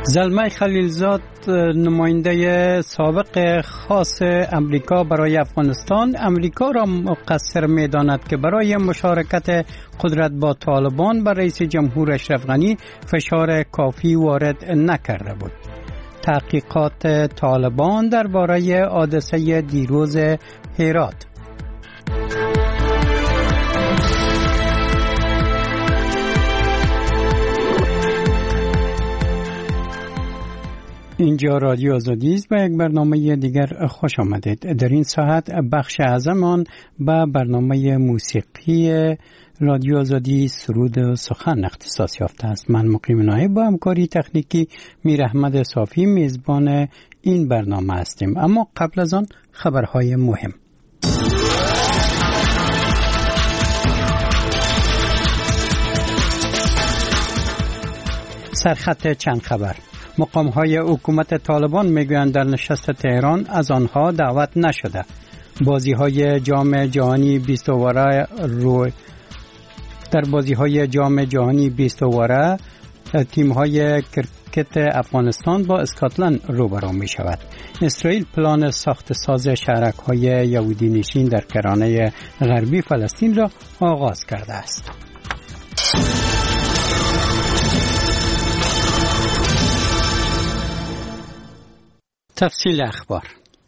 زلمه خلیلزاد، نماینده سابق خاص امریکا برای افغانستان، امریکا را مقصر می‌داند که برای مشارکت قدرت با طالبان بر رئیس جمهور اشرف غنی فشار کافی وارد نکرده بود. تحقیقات طالبان درباره حادثه دیروز هرات. اینجا رادیو آزادی است و یک برنامه دیگر خوش آمدید. در این ساعت بخش اعظم آن به برنامه موسیقی رادیو آزادی سرود و سخن اختصاص یافته است. من مقیم نایب با همکاری تکنیکی میر احمد صافی میزبان این برنامه هستیم. اما قبل از آن خبرهای مهم. سرخط چند خبر. مقام‌های حکومت طالبان میگویند در نشست تهران از آنها دعوت نشده. بازی‌های جام جهانی 20 اواره در بازی‌های جام جهانی 20 اواره تیم‌های کرکت افغانستان با اسکاتلند روبرو می‌شود. اسرائیل پلان ساخت ساز شهرک‌های یهودی نشین در کرانه غربی فلسطین را آغاز کرده است. تفصیل اخبار.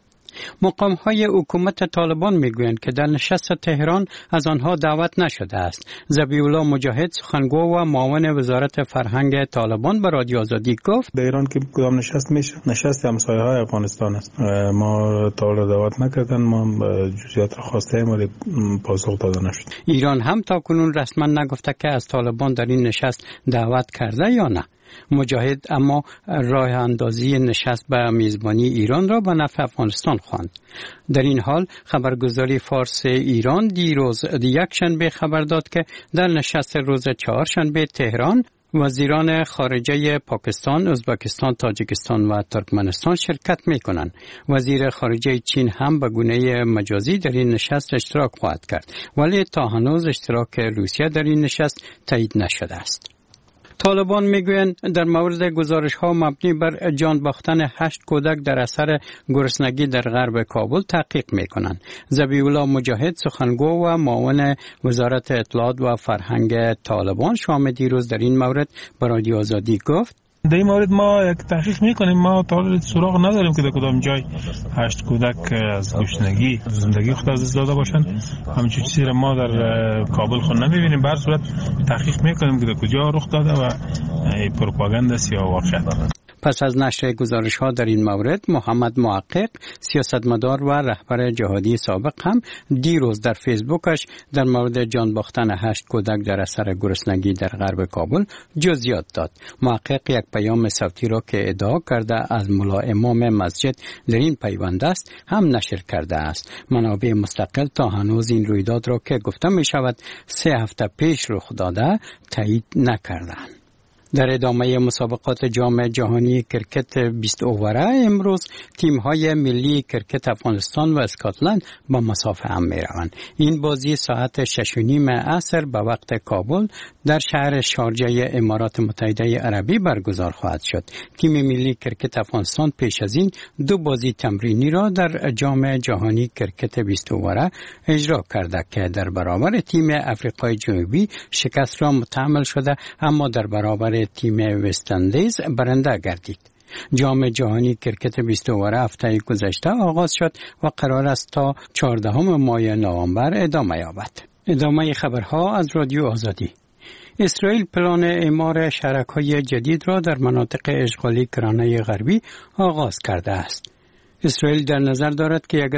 مقام‌های حکومت طالبان میگویند که در نشست تهران از آنها دعوت نشده است. ذبیح‌الله مجاهد، سخنگو و معاون وزارت فرهنگ طالبان به رادیو آزادی گفت در ایران که کدام نشست میشه؟ نشست همسایه‌های افغانستان است. ما تا حالا دعوت نکردن، ما جزئیات را خواستیم ولی پاسخ داده نشد. ایران هم تا کنون رسما نگفته که از طالبان در این نشست دعوت کرده یا نه. مجاهد اما راه اندازی نشست به میزبانی ایران را به نفع افغانستان خواند. در این حال خبرگزاری فارس ایران دیروز یکشنبه خبر داد که در نشست روز چهارشنبه تهران وزیران خارجه پاکستان، ازبکستان، تاجیکستان و ترکمنستان شرکت می‌کنند. وزیر خارجه چین هم به گونه مجازی در این نشست اشتراک خواهد کرد، ولی تا هنوز اشتراک روسیه در این نشست تایید نشده است. طالبان میگویند در مورد گزارش‌ها مبنی بر جان باختن 8 کودک در اثر گرسنگی در غرب کابل تحقیق می‌کنند. ذبیح‌الله مجاهد، سخنگو و معاون وزارت اطلاعات و فرهنگ طالبان شام دیروز در این مورد به رادیو آزادی گفت در این مورد ما یک تحقیق میکنیم. ما تا حالا سراغ نداریم که در کدام جای 8 کودک از گرسنگی زندگی خود از دست داده باشند. همین چیزی را ما در کابل خود نمیبینیم. به هر صورت تحقیق میکنیم که در کجا رخ داده و پروپاگاند است یا واقعیت. پس از نشر گزارش‌ها در این مورد، محمد محقق، سیاستمدار و رهبر جهادی سابق هم دیروز در فیسبوکش در مورد جان باختن 8 کودک در اثر گرسنگی در غرب کابل جزئیات داد. محقق یک پیام صوتی را که ادعا کرده از ملا امام مسجد در این پیوند است هم نشر کرده است. منابع مستقل تا هنوز این رویداد را که گفته می شود 3 هفته پیش رخ داده تایید نکردند. در ادامه مسابقات جام جهانی کرکت 20 اواره امروز تیم‌های ملی کرکت افغانستان و اسکاتلند با مسافه هم می‌روند. این بازی ساعت 6:30 عصر به وقت کابل در شهر شارجه امارات متحده عربی برگزار خواهد شد. تیم ملی کرکت افغانستان پیش از این 2 بازی تمرینی را در جام جهانی کرکت 20 اواره اجرا کرده که در برابر تیم آفریقای جنوبی شکست را متحمل شده، اما در برابر تیم وست اندیز برنده گردید. جام جهانی کرکت 20 اواره هفته گذشته آغاز شد و قرار است تا 14 ماه نوامبر ادامه یابد. ادامه خبرها از رادیو آزادی. اسرائیل پلان اعمار شهرک‌های جدید را در مناطق اشغالی کرانه غربی آغاز کرده است. اسرائیل در نظر دارد که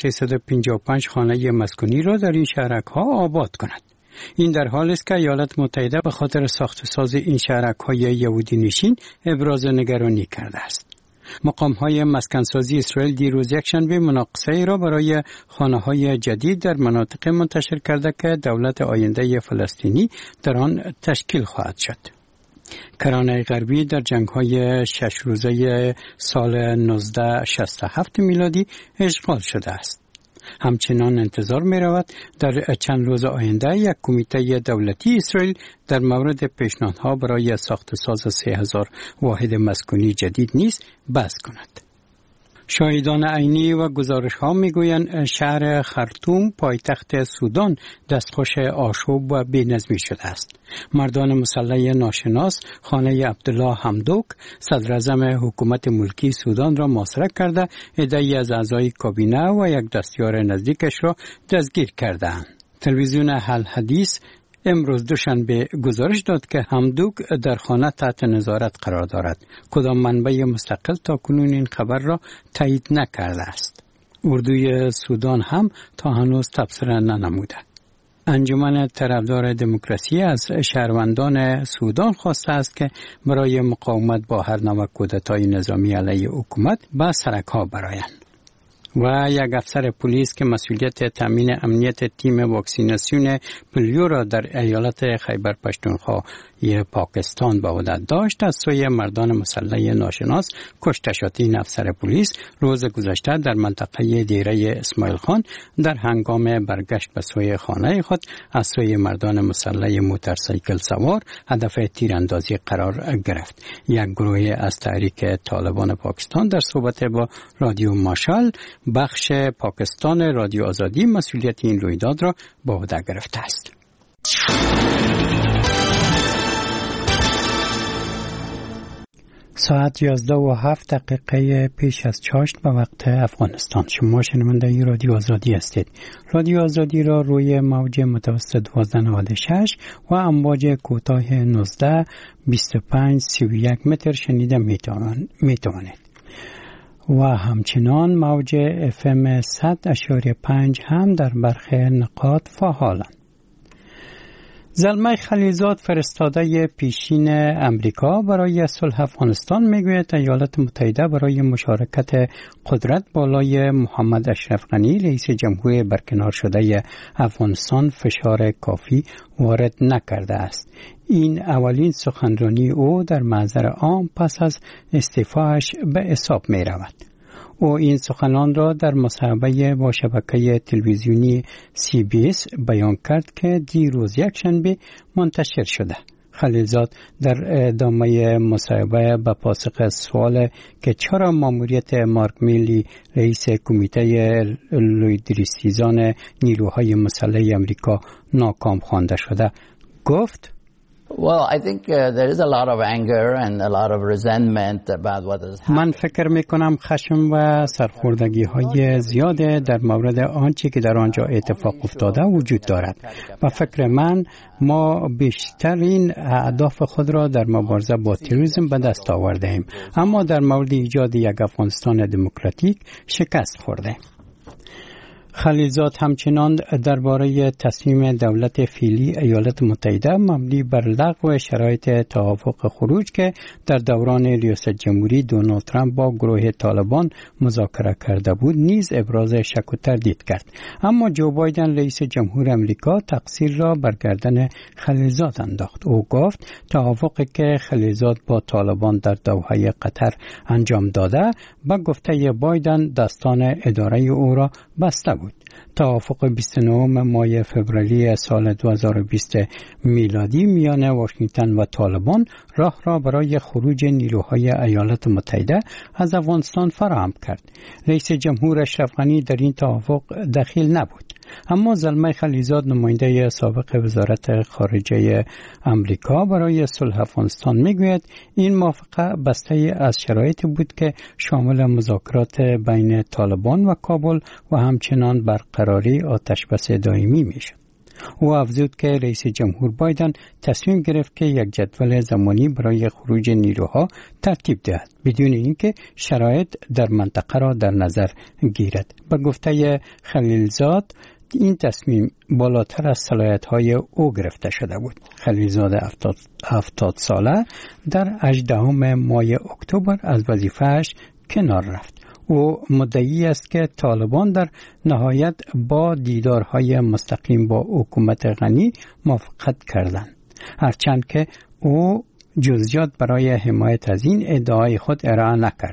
1355 خانه مسکونی را در این شهرک‌ها آباد کند. این در حالی است که ایالات متحده به خاطر ساخت ساز این شهرک‌های یهودی نشین ابراز نگرانی کرده است. مقام‌های مسکنسازی اسرائیل دیروز یکشنبه مناقصه را برای خانه‌های جدید در مناطق منتشر کرده که دولت آینده فلسطینی در آن تشکیل خواهد شد. کرانه غربی در جنگ‌های 6 روزه سال 1967 میلادی اشغال شده است. همچنان انتظار می رود در چند روز آینده یک کمیته دولتی اسرائیل در مورد پیشنهادها برای ساخت ساز 3000 واحد مسکونی جدید نیز بحث کند. شاهدان عینی و گزارش‌ها می‌گویند شهر خرطوم پایتخت سودان دستخوش آشوب و بی‌نظمی شده است. مردان مسلح ناشناس خانه عبدالله حمدوک صدراعظم حکومت ملکی سودان را محاصره کرده عده‌ای از اعضای کابینه و یک دستیار نزدیکش را دستگیر کردند. تلویزیون الحدیث امروز دوشنبه گزارش داد که حمدوک در خانه تحت نظارت قرار دارد. کدام منبع مستقل تا کنون این خبر را تایید نکرده است. اردوی سودان هم تا هنوز تبصره ننموده. انجمن طرفدار دموکراسی از شهروندان سودان خواسته است که برای مقاومت با هر نوع کودتای نظامی علیه حکومت به سرک‌ها برآیند. و یک افسر پلیس که مسئولیت تامین امنیت تیم واکسیناسیون پولیو را در ایالت خیبر پختونخوا پاکستان به عهده داشت از سوی مردان مسلح ناشناس کشته شد. این افسر پلیس روز گذشته در منطقه دیره اسماعیل خان در هنگام برگشت به سوی خانه خود از سوی مردان مسلح موتورسیکل سوار هدف تیراندازی قرار گرفت. یک گروه از تحریک طالبان پاکستان در صحبت با رادیو ماشال بخش پاکستان رادیو آزادی مسئولیت این رویداد را به عهده گرفته است. ساعت 11:07 پیش از چاشت به وقت افغانستان. شما شنونده رادیو آزادی هستید. رادیو آزادی را روی موج متوسط 1296 و امواج کوتاه 19 25 31 متر شنیده میتوانید. و همچنان موج FM 100.5 هم در برخی نقاط فعالند. زلمه خلیلزاد فرستاده پیشین امریکا برای صلح افغانستان میگوید ایالات متحده برای مشارکت قدرت بالای محمد اشرف غنی رئیس جمهور برکنار شده افغانستان فشار کافی وارد نکرده است. این اولین سخنرانی او در محضر عام پس از استعفاش به حساب می رود. او این سخنان را در مصاحبه با شبکه تلویزیونی CBS بیان کرد که دیروز یکشنبه منتشر شده. خلیلزاد در ادامه مصاحبه به پاسخ سوال که چرا ماموریت مارک میلی رئیس کمیته لویدریسیزان نیروهای مسلح امریکا ناکام خوانده شده گفت Well, I think there is a lot of anger and a lot of resentment about what has happened. من فکر میکنم خشم و سرخوردگی های زیاد در مورد آنچه که در آنجا اتفاق افتاده وجود دارد. و فکر من ما بیشترین اهداف خود را در مبارزه با تروریسم به دست آورده ایم. اما در مورد ایجاد یک افغانستان دموکراتیک شکست خورده. خلیلزاد همچنان درباره تصمیم دولت فعلی ایالات متحده مبنی بر لغو شرایط توافق خروج که در دوران ریاست جمهوری دونالد ترامپ با گروه طالبان مذاکره کرده بود نیز ابراز شک و تردید کرد. اما جو بایدن رئیس جمهور امریکا تقصیر را بر گردن خلیلزاد انداخت. او گفت توافقی که خلیلزاد با طالبان در دوحه قطر انجام داده به گفته بایدن دستان اداره او را بسته بود. توافق 29 ماه فوریه سال 2020 میلادی میان واشنگتن و طالبان راه را برای خروج نیروهای ایالات متحده از افغانستان فراهم کرد. رئیس جمهور اشرف غنی در این توافق دخیل نبود. اما زلمه خلیلزاد نماینده سابق وزارت خارجه امریکا برای صلح افغانستان میگوید این موافقه بسته از شرایطی بود که شامل مذاکرات بین طالبان و کابل و همچنان برقراری آتشبس دائمی میشد. او افزود که رئیس جمهور بایدن تصمیم گرفت که یک جدول زمانی برای خروج نیروها ترتیب دهد بدون اینکه شرایط در منطقه را در نظر گیرد. به گفته خلیلزاد این تصمیم بالاتر از صلاحیت‌های او گرفته شده بود. خلیلزاد 70 ساله در 18 ماه اکتبر از وظیفه‌اش کنار رفت. او مدعی است که طالبان در نهایت با دیدارهای مستقیم با حکومت غنی موافقت کردند. هرچند که او جزئیات برای حمایت از این ادعای خود ارائه نکرده.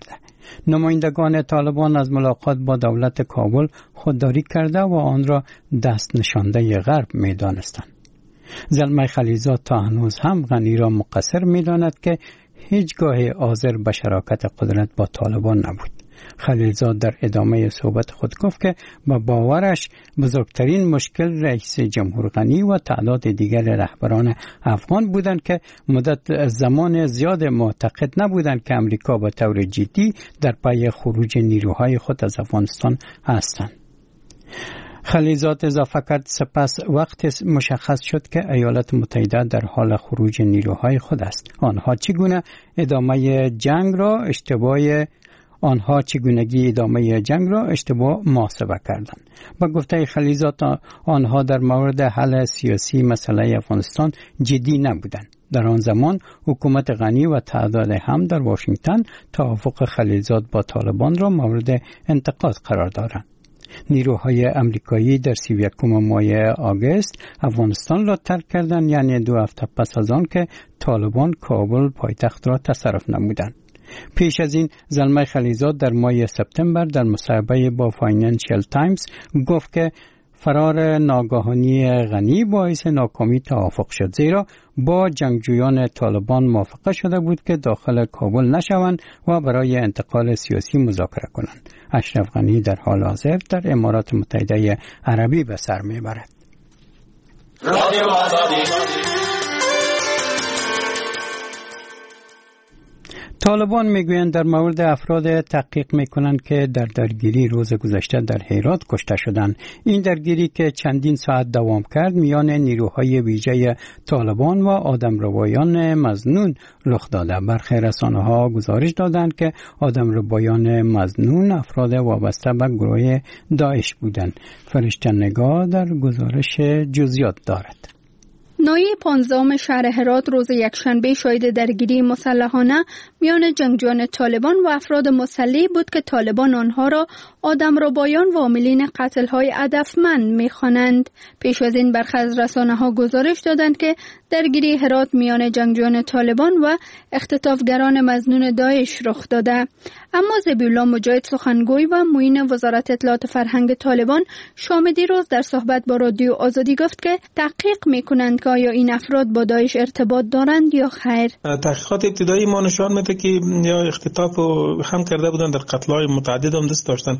نمایندگان طالبان از ملاقات با دولت کابل خودداری کرده و آن را دست نشانده غرب می دانستند. زلمه خلیلزاد تا هنوز هم غنی را مقصر می داند که هیچگاه حاضر به شراکت قدرت با طالبان نبود. خلیلزاد در ادامه صحبت خود گفت که با باورش بزرگترین مشکل رئیس جمهور غنی و تعداد دیگر رهبران افغان بودند که مدت زمان زیاد معتقد نبودند که امریکا به طور جدی در پی خروج نیروهای خود از افغانستان هستند. خلیلزاد اضافه کرد سپس وقت مشخص شد که ایالات متحده در حال خروج نیروهای خود است. آنها چگونگی ادامه جنگ را اشتباه محاسبه کردند. با گفته خلیلزاد آنها در مورد حل سیاسی مسئله افغانستان جدی نبودند. در آن زمان حکومت غنی و تعداد هم در واشنگتن توافق خلیلزاد با طالبان را مورد انتقاد قرار دارند. نیروهای امریکایی در 31 ماه آگوست افغانستان را ترک کردند، یعنی 2 هفته پس از آن که طالبان کابل پایتخت را تصرف نمودند. پیش از این زلمه خلیلزاد در ماه سپتامبر در مصاحبه با فاینانشل تایمز گفت که فرار ناگهانی غنی باعث ناکامی توافق شد، زیرا با جنگجویان طالبان موافقه شده بود که داخل کابل نشوند و برای انتقال سیاسی مذاکره کنند. اشرف غنی در حال حاضر در امارات متحده عربی به سر میبرد. طالبان میگویند در مورد افراد تحقیق میکنند که در درگیری روز گذشته در هرات کشته شدند. این درگیری که چندین ساعت دوام کرد میان نیروهای ویژه طالبان و آدمربایان مظنون رخ داده. برخی رسانه‌ها گزارش دادند که آدمربایان مظنون افراد وابسته به گروه داعش بودند. فرشته نگاه در گزارش جزئیات دارد. نایه 15 شهر هرات روز یکشنبه شاهد درگیری مسلحانه میان جنگجویان طالبان و افراد مسلح بود که طالبان آنها را آدمربایان و عاملین قتل‌های هدفمند می‌خوانند. پیش از این برخی از رسانه‌ها گزارش دادند که درگیری هرات میان جنگجویان طالبان و اختطافگران مظنون داعش رخ داده. اما ذبیحالله مجاهد سخنگوی و معین وزارت اطلاعات فرهنگ طالبان شام دیروز در صحبت با رادیو آزادی گفت که تحقیق می‌کنند که آیا این افراد با داعش ارتباط دارند یا خیر. تحقیقات ابتدایی ما نشان میده که یا اختطاف هم کرده بودند، در قتل‌های متعدد هم دست داشتند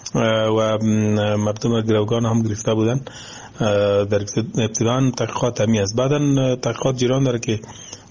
و مردم گروگان هم گرفته بودند. در ابتدان تحقیقات همی است، بعداً تحقیقات جریان داره که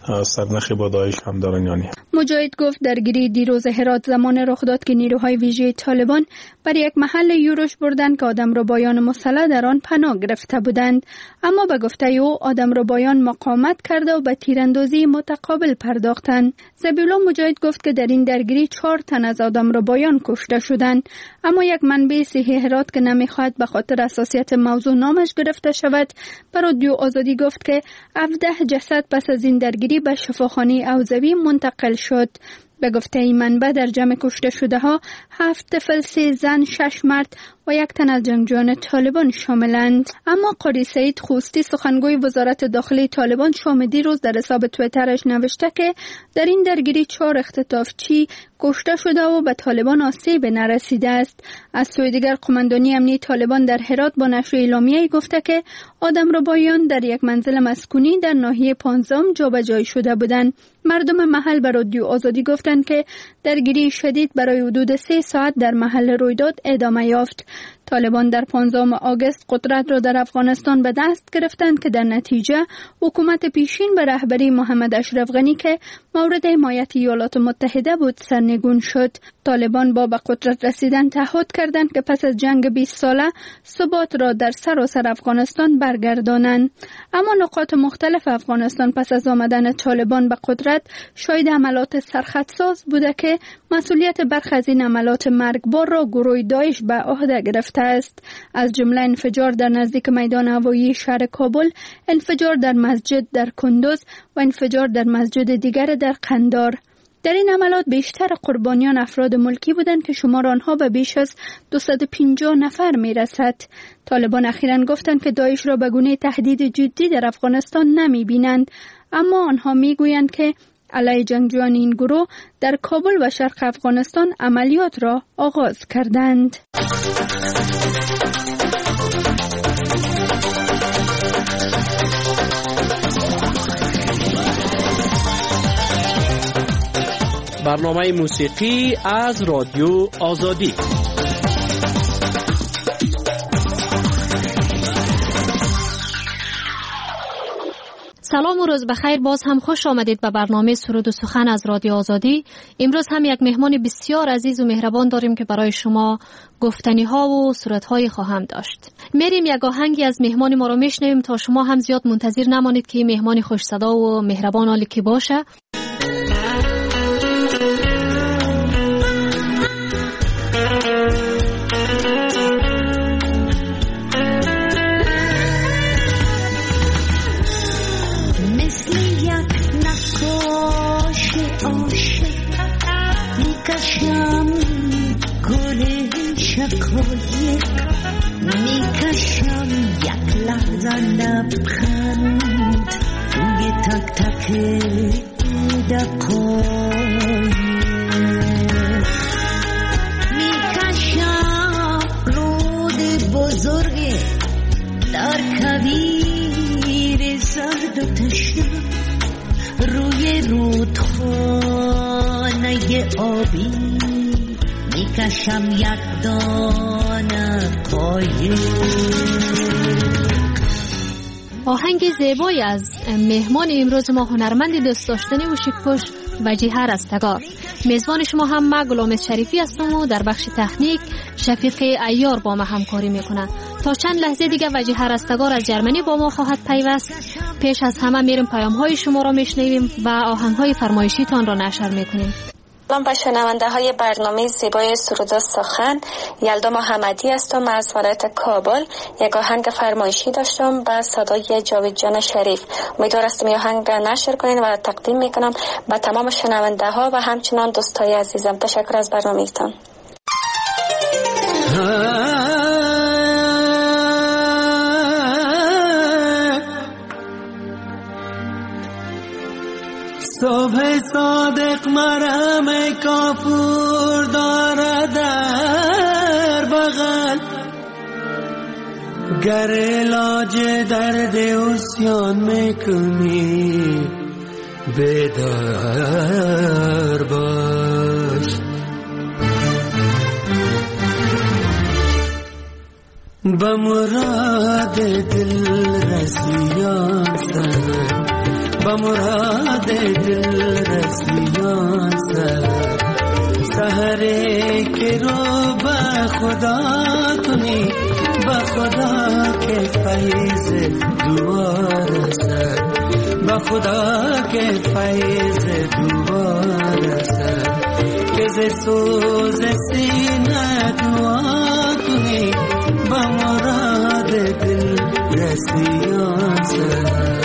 سرنخی با داعش هم دارن یعنی. مجاهد گفت درگیری دیروز هرات زمان رخ داد که نیروهای ویژه طالبان بر یک محل یورش بردند که آدمربایان مسلح در آن پناه گرفته بودند، اما به گفته او آدمربایان مقاومت کرده و به تیراندازی متقابل پرداختند. ذبیحالله مجاهد گفت که در این درگیری 4 تن از آدمربایان کشته شدند، اما یک منبع صحی هرات که نمیخواهد به خاطر حساسیت موضوع نامش گرفته شود بر رادیو آزادی گفت که 17 جسد پس از این درگیری به شفاخانه اوزوی منتقل شد. به گفته این منبع در جمع کشته شده ها 7 طفل، 3 زن، 6 مرد و 1 تن از جنگجویان طالبان شاملند. اما قاری سعید خوستی سخنگوی وزارت داخلی طالبان شام دیروز در حساب توییترش نوشته که در این درگیری 4 اختطافچی کشته شده و به طالبان آسیب نرسیده است. از سوی دیگر قماندانی امنیتی طالبان در هرات با نشر اعلامیه‌ای گفته که آدمربایان در یک منزل مسکونی در ناحیه 15 جابجایی شده بودند. مردم محل به رادیو آزادی گفتند که درگیری شدید برای حدود 3 ساعت در محل رویداد ادامه یافت. طالبان در 15 آگوست قدرت را در افغانستان به دست گرفتند که در نتیجه حکومت پیشین به رهبری محمد اشرف غنی که مورد حمایت ایالات متحده بود سرنگون شد. طالبان با به قدرت رسیدن تعهد کردند که پس از جنگ 20 ساله ثبات را در سراسر افغانستان برگردانند. اما نقاط مختلف افغانستان پس از آمدن طالبان به قدرت شاهد عملات سرخطساز بوده که مسئولیت برخی از این عملات مرگبار را گروه داعش به عهده گرفته است، از جمله انفجار در نزدیک میدان هوایی شهر کابل، انفجار در مسجد در کندوز و انفجار در مسجد دیگر در قندار. در این عملات بیشتر قربانیان افراد ملکی بودند که شمار آنها به بیش از 250 نفر می رسد. طالبان اخیراً گفتند که داعش را به گونه تهدید جدی در افغانستان نمی بینند، اما آنها می گویند که علیه جنگجویان این گروه در کابل و شرق افغانستان عملیات را آغاز کردند. برنامه موسیقی از رادیو آزادی. سلام و روز بخیر. باز هم خوش آمدید به برنامه سرود و سخن از رادیو آزادی. امروز هم یک مهمان بسیار عزیز و مهربان داریم که برای شما گفتنی ها و صورت های خواهم داشت. میریم یک آهنگی از مهمان ما رو میشنویم تا شما هم زیاد منتظر نمانید که این مهمان خوش صدا و مهربان حالی که باشه. میکشم یک لحظه لبخند توی تک تک دقایق، میکشم رود بزرگ در کویر زرد و تشنه روی رودخانه آبی، میکشم یک دانه قایق. آهنگ زیبایی از مهمان امروز ما هنرمند دوست داشتنی و شیک‌پوش وجیه رستگار. میزبان شما هم من غلام شریفی هستم و در بخش تکنیک شفیق عیار با ما همکاری میکنه. تا چند لحظه دیگه وجیه رستگار از جرمنی با ما خواهد پیوست. پیش از همه میریم پیام‌های شما را میشنویم و آهنگ‌های فرمایشیتان را نشر میکنیم. سلام به شنونده های برنامه زیبای سرود و سخن. یلدا محمدی هستم از ولایت کابل. یک آهنگ فرمایشی داشتم با صدای جاوید جان شریف. امیدوار هستم این آهنگ نشر کنین و تقدیم میکنم به تمام شنونده ها و همچنان دوستای عزیزم. تشکر از برنامه‌تان. صبح صادق مرهم کافور دارد در بغل، گر علاج درد عصیان میکنی بیدار باش. به مراد دل رسیان سر، به مراد دل رسیان سر، سحری که رو به خدا کنی، به خدا که فیض دوار سر، به خدا که فیض دوار سر، که ز سوز سینه دعا کنی، به مراد دل رسیان سر.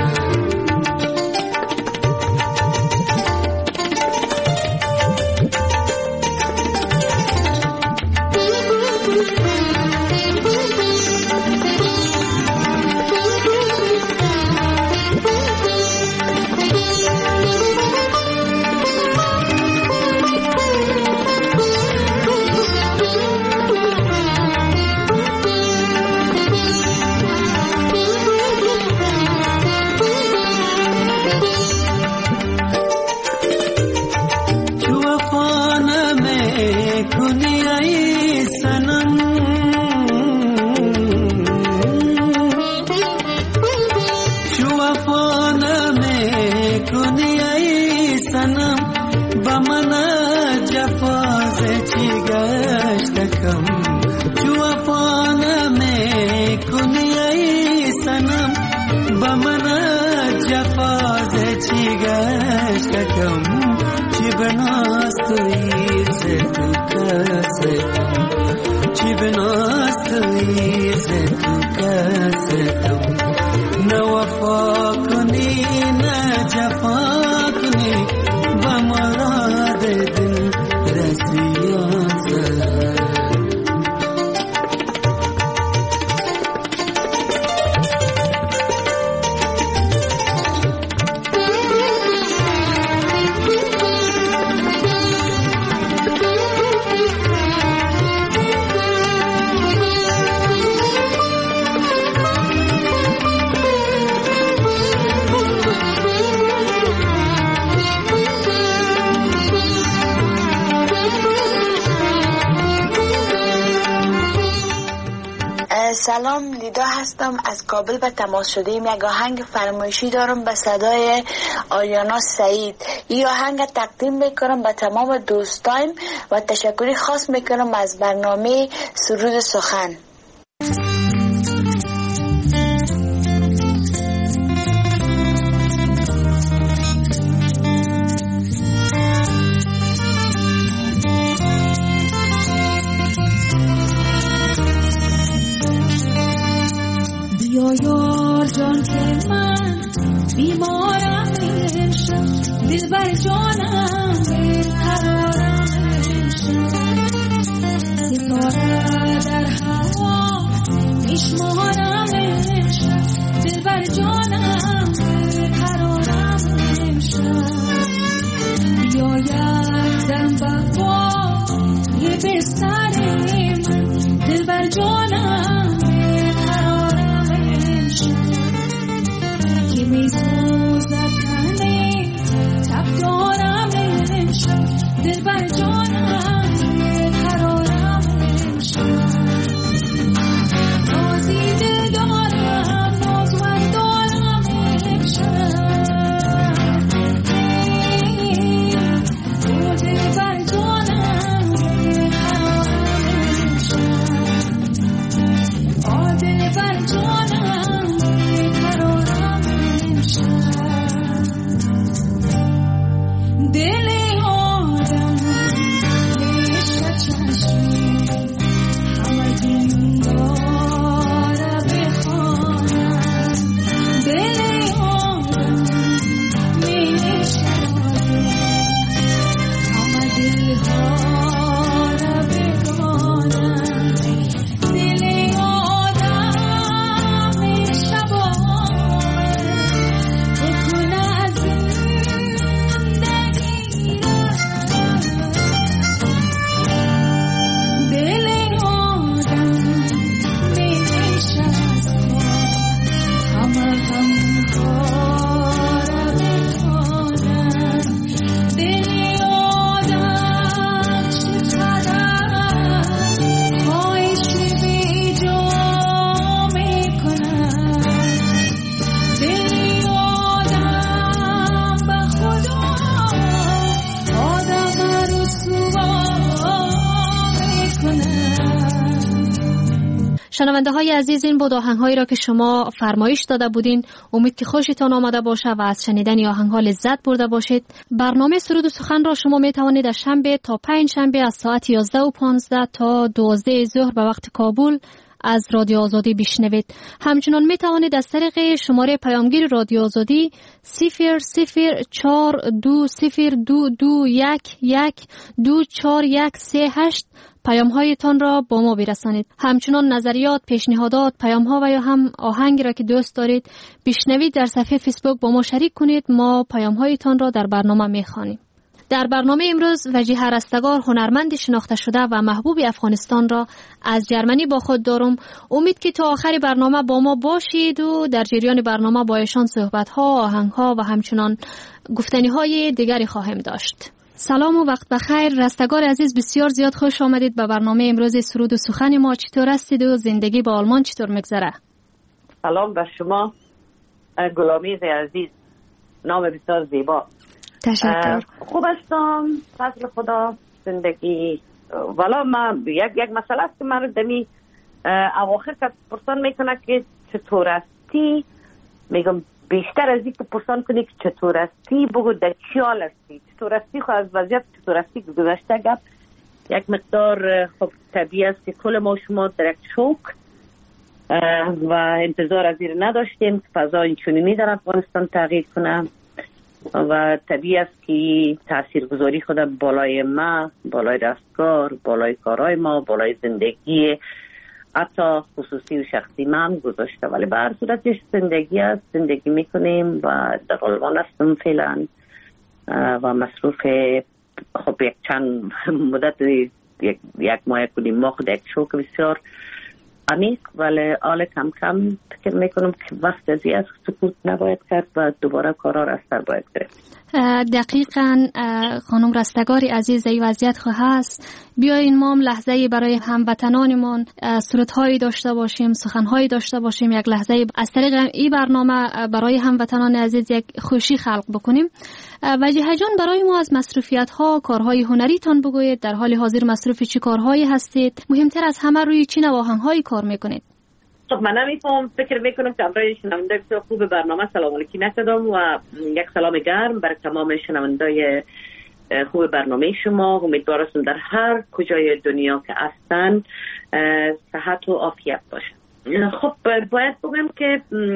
سلام، لیدا هستم از کابل به تماس شدیم. یک آهنگ فرمایشی دارم به صدای آریانا سعید. این آهنگ تقدیم میکنم به تمام دوستایم و تشکری خاص میکنم از برنامه سرود سخن. بیا یار جان که من بیمارم بشم، دل بر جانم قرارم بشم، ستاره در هوا میشمارم بشم، دل بر جانم قرارم بشم. بیا یک دم بقا یه بستر من، دل بر جانم می سوزد تنه تب دارم نشم، دل بر جانم قرارم نشم. نازی دل دارم نازوان دارم نشم، تو دل بر جانم قرارم نشم، دل بر جانم قرارم دل آدم میشه چشمی همه دین داره بخوانم، دل آدم میشه همه دل ها را بخوانم، دل آدم میشه شنونده های عزیز، این بود آهنگ هایی را که شما فرمایش داده بودین. امید که خوشتان آمده باشه و از شنیدن آهنگ ها لذت برده باشید. برنامه سرود و سخن را شما می توانید از شنبه تا پنجشنبه از ساعت 11:15 تا 12 ظهر به وقت کابل از رادیو آزادی بشنوید. همچنان می توانید از طریق شماره پیامگیر رادیو آزادی 004222112438 پیام هایتان را با ما برسانید. همچنان نظریات، پیشنهادات، پیام ها و یا هم آهنگی را که دوست دارید بشنوید در صفحه فیسبوک با ما شریک کنید. ما پیام هایتان را در برنامه میخوانیم. در برنامه امروز وجیه رستگار، هنرمند شناخته شده و محبوب افغانستان را از جرمنی با خود دارم. امید که تا آخر برنامه با ما باشید و در جریان برنامه با ایشان صحبت ها، آهنگ ها و همچنان گفتنی های دیگری خواهیم داشت. سلام و وقت بخیر. رستگار عزیز، بسیار زیاد خوش آمدید به برنامه امروز سرود و سخن ما. چطور هستید و زندگی با آلمان چطور میگذره؟ سلام به شما گلامیز عزیز، نام بسیار زیبا. تشکر. خوب هستم، فضل خدا، زندگی. والا من یک مسئله است که من دمی اواخر که پرسان میکنه که چطور هستی، میگم بیشتر از این که پرسان کنی که چطور هستی بگو در چی حال هستی. چطور هستی خب از وضعیت چطور هستی گذشته گپ یک مقدار خب طبیعی است که کل ما شما در یک شوک و انتظار از این نداشتیم که فضا اینچنینی در افغانستان تغییر کنه و طبیعی است که تاثیرگذاری خود بالای ما، بالای دستگار، بالای کارهای ما، بالای زندگی حتی خصوصی و شخصی ما هم گذاشته. ولی به هر صورتش زندگی است، زندگی میکنیم و در آلمان هستم فعلا و مصروف خب یک چند مدت یک ماه کنیم ما خود یک شوک بسیار عمیق، ولی حال کم کم فکر میکنم که وقت ازی از سکوت نباید کرد و دوباره کارا را از سر باید گرفت. دقیقاً خانم رستگاری عزیز، این وضعیت خو هست. بیاین ما هم لحظه برای هموطنانمان سرودهایی داشته باشیم، سخنهایی داشته باشیم، یک لحظه از طریق این برنامه برای هموطنان عزیز یک خوشی خلق بکنیم. وجیه جان، برای ما از مصروفیت ها، کارهای هنری تان بگویید. در حال حاضر مصروف چی کارهایی هستید؟ مهمتر از همه روی چی نواهنگ هایی کار میکنید؟ خب من نمیفهم، فکر میکنم که امروز شنونده بسیار خوب برنامه سلام علیکی نکردم و یک سلام گرم برای تمام شنونده خوب برنامه شما. امیدوارم در هر کجای دنیا که هستن صحت و عافیت باشن. خب باید بگم که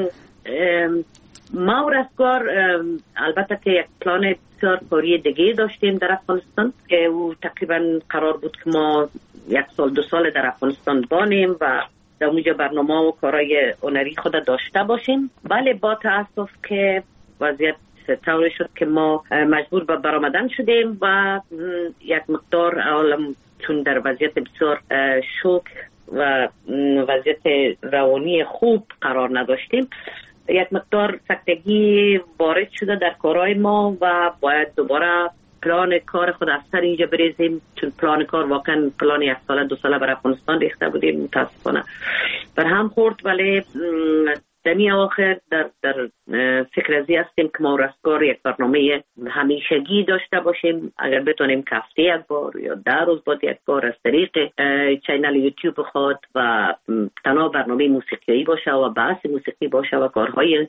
ما و رستگار البته که یک پلان بسیار کاری دیگه داشتیم در افغانستان که او تقریبا قرار بود که ما 1-2 سال در افغانستان بانیم و در اونجا برنامه و کارهای هنری خود داشته باشیم. ولی با تاسف که وضعیت طوری شد که ما مجبور به برآمدن شدیم و یک مقدار عالم چون در وضعیت بسیار شوک و وضعیت روانی خوب قرار نداشتیم، یک مقدار سکتگی وارد شده در کارهای ما و باید دوباره پلان کار خود از سر اینجا بریزیم، چون پلان کار واقعا پلان 1 ساله 2 ساله برای افغانستان ریخته بودیم. متاسفانه بر هم خورد، ولی دمی آخر در فکر ازی هستیم که ما رستگار یک برنامه همیشگی داشته باشیم. اگر بتونیم که هفته 1 بار یا 10 روز بعد 1 بار از طریق چینل یوتیوب خود و تنها برنامه موسیقی باشه و بحث موسیقی باشه و کارهای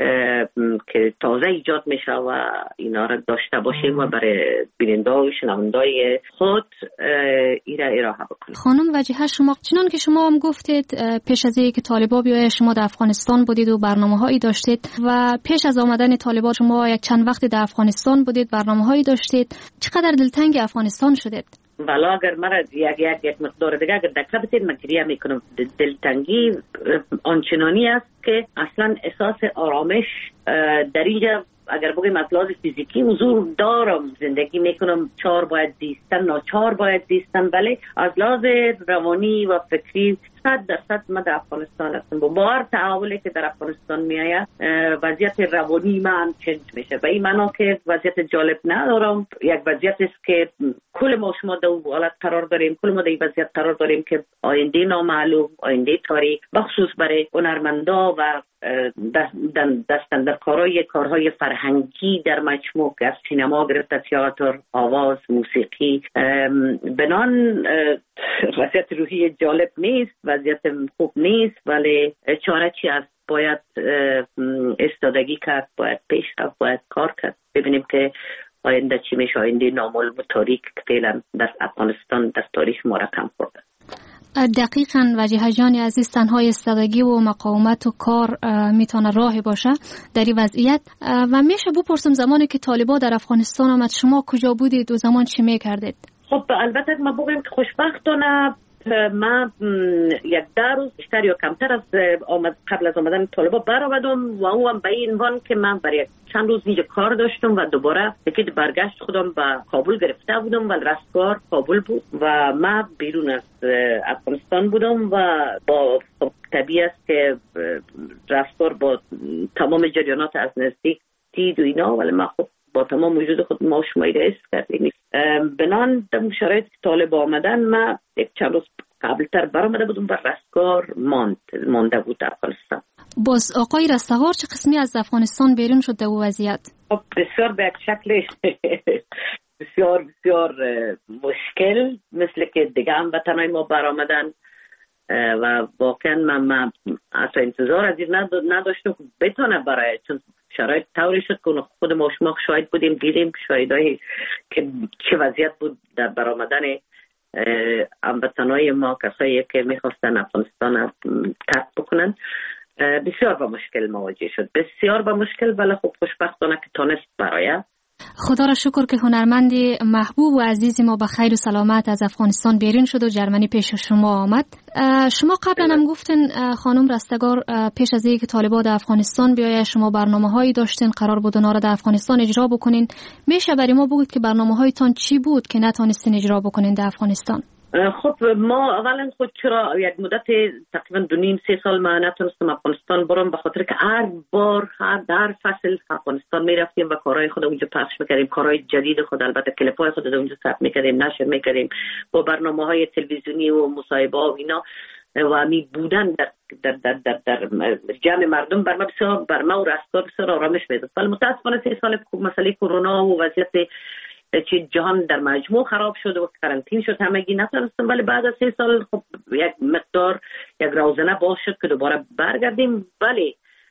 که تازه ایجاد میشه و اینا را داشته باشیم و برای بیننده و شنونده خود ایرا ارائه بکنیم. خانم وجیه، شما چنان که شما هم گفتید پیش از اینکه طالبان بیاید شما در افغانستان بودید و برنامه‌هایی داشتید و پیش از آمدن طالبان شما یک چند وقت در افغانستان بودید، برنامه‌هایی داشتید. چقدر دلتنگ افغانستان شدید؟ والا اگر مرا یک مقدار دیگه اگر دقیق بتید من گریه میکنم. دلتنگی آنچنانی است که اصلا احساس آرامش در اینجا اگر بگیم از لحاظ فیزیکی حضور دارم، زندگی میکنم، 4 باید زیستن، ناچار باید زیستن، ولی از لحاظ روانی و فکری 100% من در افغانستان هستم. با هر تحولی که در افغانستان میآید وضعیت روانی من چنج میشه و این معنا که وضعیت جالب ندارم. یک وضعیت است که کل ما شما در اون حالت قرار داریم، کل ما در این وضعیت قرار داریم که آینده نامعلوم، آینده تاریک، بخصوص برای هنرمندا و دستن در کارهای فرهنگی در مجموع که از سینما گرفته تئاتر، آواز، موسیقی، بنان وضعیت روحی جالب نیست، وضعیت خوب نیست، ولی چاره چی است؟ باید استادگی کرد، باید پیش رفت، باید کار کرد. ببینیم که آینده چی میشه. آینده نامعلوم و تاریک که فعلا در افغانستان در تاریخ ما رقم خورده. دقیقاً وجیه جان عزیز، تنها استادگی و مقاومت و کار میتونه راهی باشه در این وضعیت. و میشه بپرسم زمانی که طالبان در افغانستان آمد شما کجا بودید و زمان چی میکردید؟ خب البته ما بگویم که خوشبختانه ما 1-10 روز بیشتر یا کمتر از قبل از آمدن طالبان برآمدم و او هم به این عنوان که من برای چند روز اینجا کار داشتم و دوباره تکیت برگشت خودم به کابل گرفته بودم و رستگار کابل بود و من بیرون از افغانستان بودم و با طبیعی است که رستگار با تمام جریانات از نزدیک دید و اینا، ولی من خب با تمام وجود خود ما شمایده است کردیم. بنان در شرایط که طالب آمدن ما 1-2 روز قبلتر برآمده بودم و رستگار مانده بود در افغانستان. باز آقای رستگار چه قسمی از افغانستان بیرون شد در وضعیت؟ بسیار به یک شکل بسیار بسیار مشکل، مثل که دیگه هم وطنهای ما برآمدن و واقعا من اصلا انتظار از این نداشتم که بتونه برای، چون شرایط طوری شد که خود ما شما شاهد بودیم، دیدیم شاهدایی که چه وضعیت بود در برآمدن هموطنای ما، کسایی که میخواستن افغانستان ترک بکنن. بسیار با مشکل مواجه شد، بسیار با مشکل، ولی خب خوشبختانه که تونست برای. خدا را شکر که هنرمندی محبوب و عزیزی ما به خیر و سلامت از افغانستان بیرون شد و جرمنی پیش شما آمد. شما قبلا هم گفتین خانم رستگار پیش از اینکه طالبان در افغانستان بیاید شما برنامه‌هایی داشتین، قرار بود اونا را در افغانستان اجرا بکنین. میشه برای ما بگید که برنامه‌هایتان چی بود که نتونستین اجرا بکنین در افغانستان؟ خب ما اولا خود چرا یک مدت تقریبا 2.5-3 سال ما نتونستم افغانستان برم، به خاطر که هر بار در فصل افغانستان میرفتیم و کارهای خود اونجا پخش میکردیم، کارهای جدید خود، البته کلیپ‌های خود اونجا ثبت میکردیم، نشر میکردیم با برنامه‌های تلویزیونی و مصاحبه و اینا و می بودن در جمع مردم بر ما بسیار بر ما و رستگار بسیار آرامش میداد. ولی متاسفانه 3 سال مسئله کرونا و وضعیت چه جهان در مجموع خراب شد و کرانتین شد، همگی نتونستم. ولی بعد از 3 سال خب یک مقدار یک روزنه باز شد که دوباره برگردیم. ولی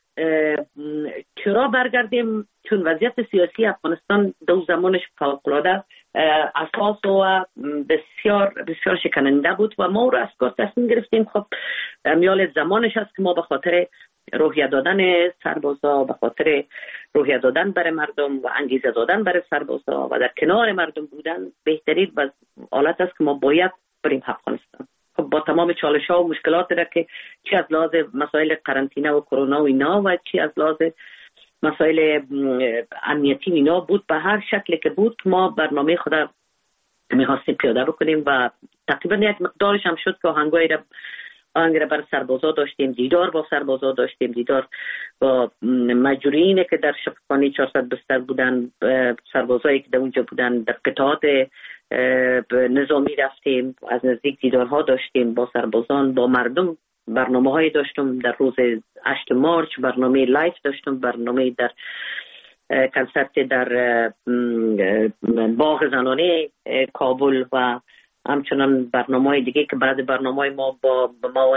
چرا برگردیم؟ چون وضعیت سیاسی افغانستان دو زمانش فوق‌العاده اساس و بسیار بسیار شکننده بود و ما رو از کار تصمیم گرفتیم خب میال زمانش است که ما به خاطر روحیه دادن سربازا، به خاطر روحیه دادن برای مردم و انگیزه دادن برای سربازا و در کنار مردم بودن بهترین حالت است که ما باید بریم افغانستان. خب با تمام چالش ها و مشکلات را که چی از لحاظ مسائل قرنطینه و کرونا و اینا و چی از لحاظ مسائل امنیتی اینا بود، به هر شکلی که بود ما برنامه خود می‌خواستیم پیاده بکنیم و تقریبا یک مقدارش هم شد که آهنگای را بر سربازا داشتیم، دیدار با سربازا داشتیم، دیدار با مجروحینی که در شفاخانه 400 بستر بودن، سربازایی که در اونجا بودن، در قطعات نظامی رفتیم، از نزدیک دیدارها داشتیم با سربازان، با مردم. برنامه هایی داشتم در روز 8 مارچ، برنامه لایف داشتم، برنامه در کنسرت در باغ زنانه کابل و همچنان برنامه دیگه که بعد برنامه ما با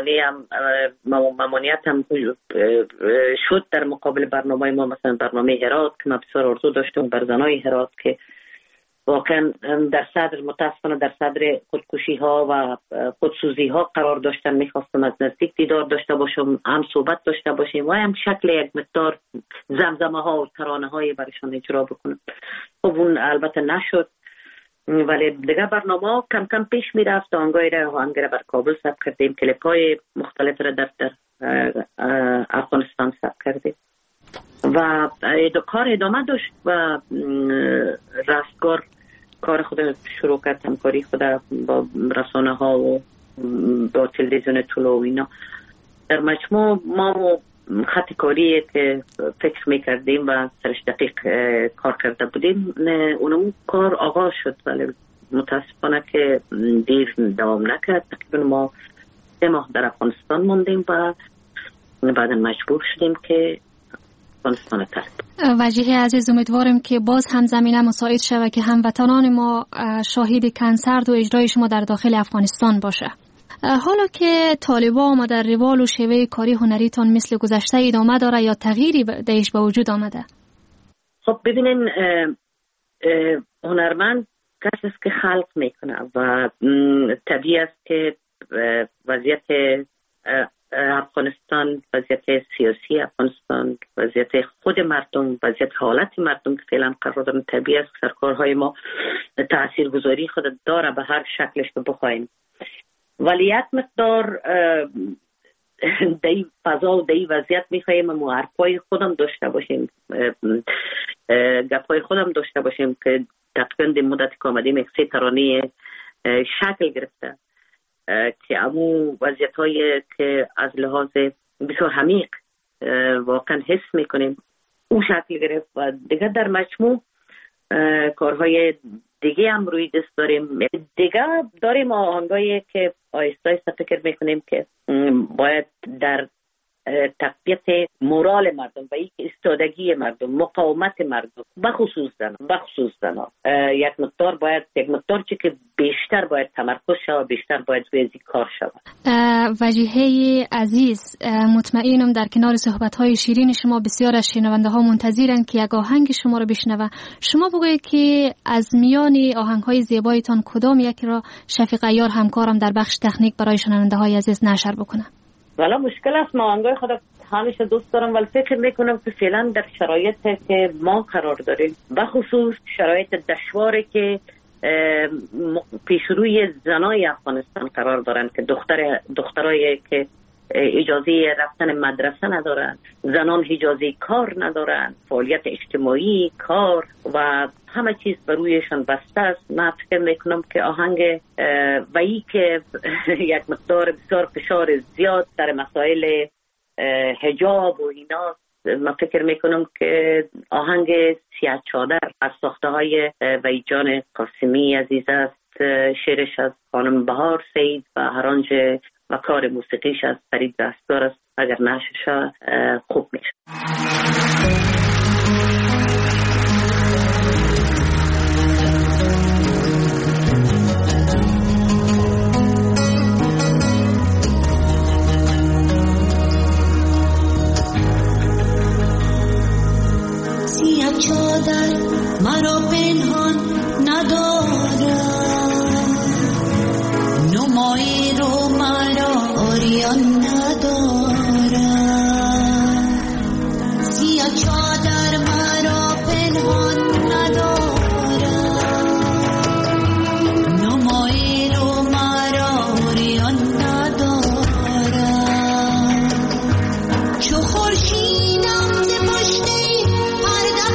ممانعت هم شد در مقابل برنامه ما. مثلا برنامه هرات که من بسیار آرزو داشتم بر زنای هرات که واقعا در صدر متاسفانه در صدر خودکشی ها و خودسوزی ها قرار داشتن. میخواستم از نزدیک دیدار داشته باشم، هم صحبت داشته باشیم و هم شکل یک مقدار زمزمه ها و ترانه های برشان اجرا بکنم. خب اون البته نشد، ولی دیگه برنامه کم کم پیش میرفت. آهنگای را بر کابل ثبت کردیم، کلیپ های مختلف را در افغانستان ثبت کردیم و کار ادامه داشت و رستگار کار خود شروع کرد، همکاری خود با رسانه ها و با تلویزیون طلوع و اینا. در مجموع ما خط کاری که فکر میکردیم و سرش دقیق کار کرده بودیم اونم کار آغاز شد، ولی متاسفانه که دیر دوام نکرد. تقریبا ما 3 ماه در افغانستان موندیم و بعدا مجبور شدیم که افغانستان ترک. وجیه عزیز، امیدواریم که باز هم زمینه مساعد شود که هموطنان ما شاهد کنسرت و اجرای شما در داخل افغانستان باشه. حالا که طالبان ما در روال و شیوه کاری هنریتان مثل گذشته ادامه داره یا تغییری درش به وجود آمده؟ خب ببینین، هنرمند کسی است که خلق میکنه و طبیعی است که وضعیت افغانستان، وضعیت سیاسی افغانستان، وضعیت خود مردم، وضعیت حالت مردم که فعلا قرار دارن، طبیعی است که سرکارهای ما تاثیرگذاری خود داره به هر شکلش که بخوایم. ولی یک مقدار دی فضا و دی وضعیت میخواییم ما حرفای خودم داشته باشیم، گپای خودم داشته باشیم که تقریبا در مدت که آمدیم یک 3 ترانه شکل گرفته که امو وضعیت های که از لحاظ بسیار عمیق واقعا حس میکنیم او شکل گرفت و دیگه در مجموع کارهای دیگه هم روی دست داریم. دیگه داریم آهنگایی که آهسته آهسته فکر میکنیم که باید در تقویت مورال مردم و ایستادگی مردم، مقاومت مردم، بخصوص زنان یک مقدار چی که بیشتر باید تمرکز شود، بیشتر باید روی کار شود. وجیه عزیز، مطمئنم در کنار صحبت‌های شیرین شما بسیار از شنونده ها منتظرن که یک آهنگ شما رو بشنوه. شما بگویید که از میان آهنگ‌های زیبایتان کدام یک را شفیق عیار همکارم در بخش تکنیک برای شنونده های عزیز نشر بکنه؟ والا مشکل است، ما آهنگای خود همیشه دوست دارم ولی فکر میکنم که فعلا در شرایطی که ما قرار داریم، بخصوص شرایط دشواری که پیش روی زنای افغانستان قرار دارن که دخترایی که اجازه رفتن مدرسه ندارن، زنان اجازه کار ندارن، فعالیت اجتماعی، کار و همه چیز بر رویشان بسته است. من فکر میکنم که آهنگ و ای که یک مقدار بسیار فشار زیاد در مسائل حجاب و اینا، من فکر میکنم که آهنگ سیاه چادر از ساخته های وحید قاسمی عزیز است. شعرش از خانم بهار سید و هرانج و کار موسیقیش از فرید دستگار است. اگر نشش خوب میشه. سیاه چادر مرا پنهان ندارد، نمایی رو مرا عریان ندارد. سیاه چادر مرا پنهان ندارد، نمایی رو مرا عریان ندارد. چو خورشیدم ز پشت پرده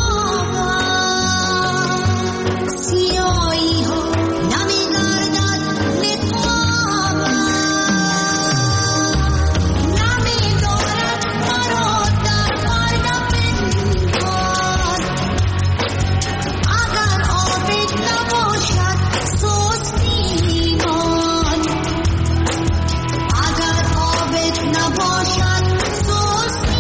تابد، سیاهی ها نمیگردد نقابد، نمیدارد مرا در پرده پنهان. اگر عابد نباشد سستی ایمان، اگر عابد نباشد سستی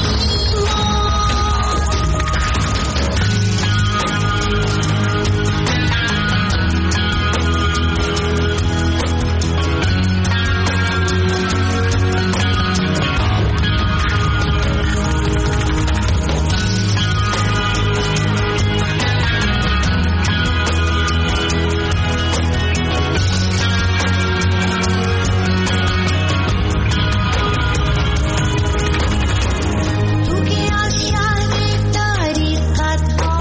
تو که از شهر طریقت ها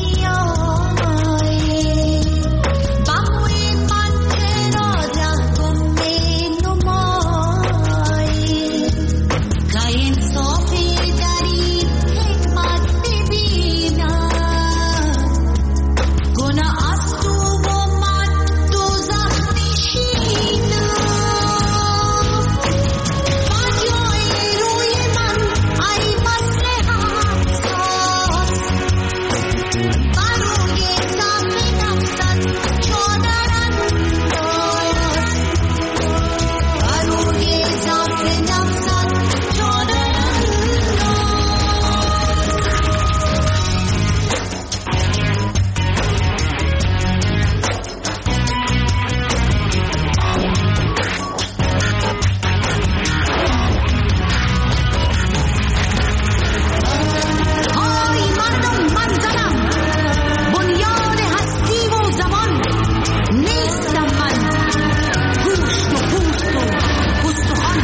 بیایی، بهوی من چرا رحم نمایی. که انصافی در این حکمت ببینم، گناه از تو و من دوزخ نشینم. فریای روی من ای مصلحت ساز، برای ضعف نفست چادر انداز، برای ضعف نفست چادر آی مردم من زنم، بنیاد هستی و زمان. نیستم من گوشت و پوست و استخوان.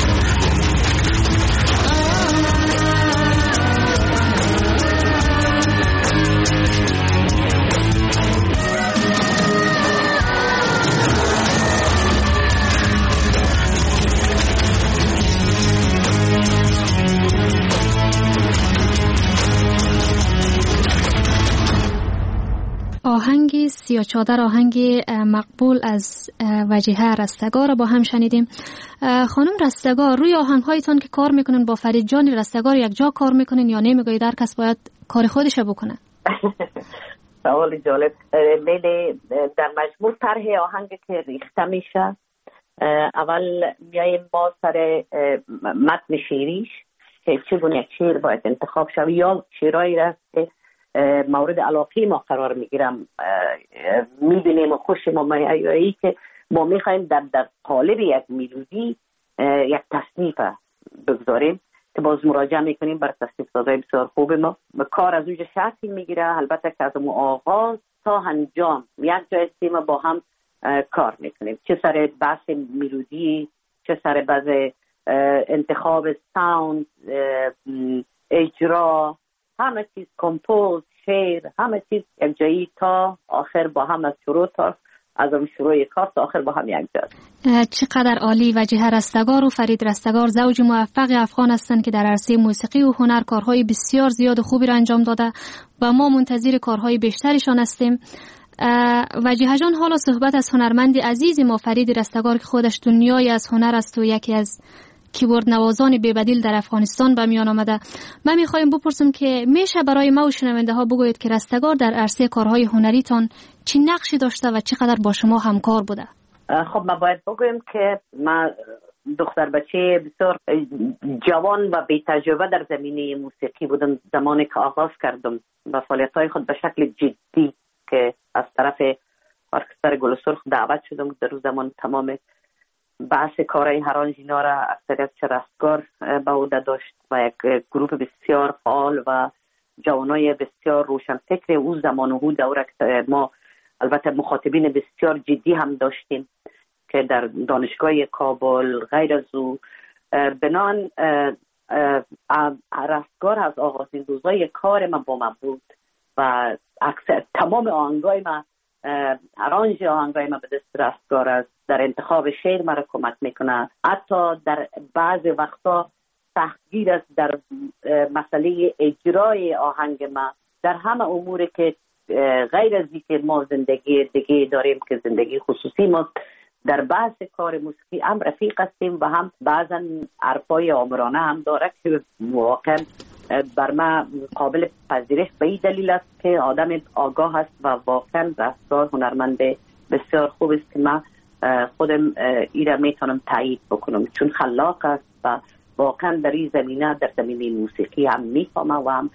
آهنگ سیاه چادر، آهنگ مقبول از وجیه رستگار را با هم شنیدیم. خانم رستگار، روی آهنگ هایتان که کار میکنن با فرید جان رستگار یک جا کار میکنن یا نمیگوید هر کس باید کار خودش بکنه؟ سوال جالب. بله، در مجموع طرح آهنگ که ریخته میشه، اول میاییم ما سر متن شعریش که چگونه یک شعر باید انتخاب شد یا شعرهایی را که مورد علاقه ما قرار میگیرم میبینیم و خوشم آمده که ما میخوایم در قالب یک ملودی یک تصنیف بگذاریم که باز مراجعه میکنیم بر تصنیف سازای بسیار خوب ما. کار از اونجا شکل میگیره، البته که از آغاز تا انجام یک جای ما با هم کار میکنیم، چه سر بحث ملودی، چه سر بحث انتخاب ساوند، اجرا، همه چیز، کمپوز، شعر، همه چیز یک جایی تا آخر با هم از شروع تا از اون شروع کار تا آخر با هم یک جا. چقدر عالی. وجیه رستگار و فرید رستگار زوج موفق افغان هستند که در عرصه موسیقی و هنر کارهای بسیار زیاد و خوبی را انجام داده و ما منتظر کارهای بیشترشان هستیم. وجیه جان، حالا صحبت از هنرمند عزیز ما فرید رستگار که خودش دنیای از هنر است و یکی از کیبورد نوازان بی‌بدیل در افغانستان به میان آمده. من می‌خوایم بپرسم که میشه برای ما و شنونده ها بگویید که رستگار در عرصه کارهای هنریتان چی نقشی داشته و چقدر با شما همکار بوده؟ خب ما باید بگویم که ما دختر بچه بسیار جوان و بی تجربه در زمینه موسیقی بودم زمانی که آغاز کردم و فعالیت‌های خود به شکل جدی که از طرف ارکستر گل سرخ دعوت شدم. در روز زمان تمام بحث کارهای هرانج اینا را اکثریت رستگار به عهده داشت و یک گروه بسیار فعال و جوانای بسیار روشنفکر او زمان و او دوره که ما البته مخاطبین بسیار جدی هم داشتیم که در دانشگاه کابل غیر از او بنان رستگار از آغازین روزای کار من با من بود و اکثر تمام آهنگای من ارانج آهنگای من به دست رستگار است. در انتخاب شعر مرا کمک میکنه، حتی در بعض وقتا تحقیر است در مسئله اجرای آهنگ ما، در همه اموری که غیر از اینکه ما زندگی دیگه داریم که زندگی خصوصی ما، در بعض کار موسیقی هم رفیق هستیم و هم بعضا حرفای آمرانه هم داره که واقعا بر من قابل پذیرش به این دلیل است که آدم آگاه است و واقعا رستگار هنرمند بسیار خوب است که من خودم این را میتونم تایید بکنم، چون خلاق است و واقعا در این زمینه در زمینه موسیقی هم میفهمه و هم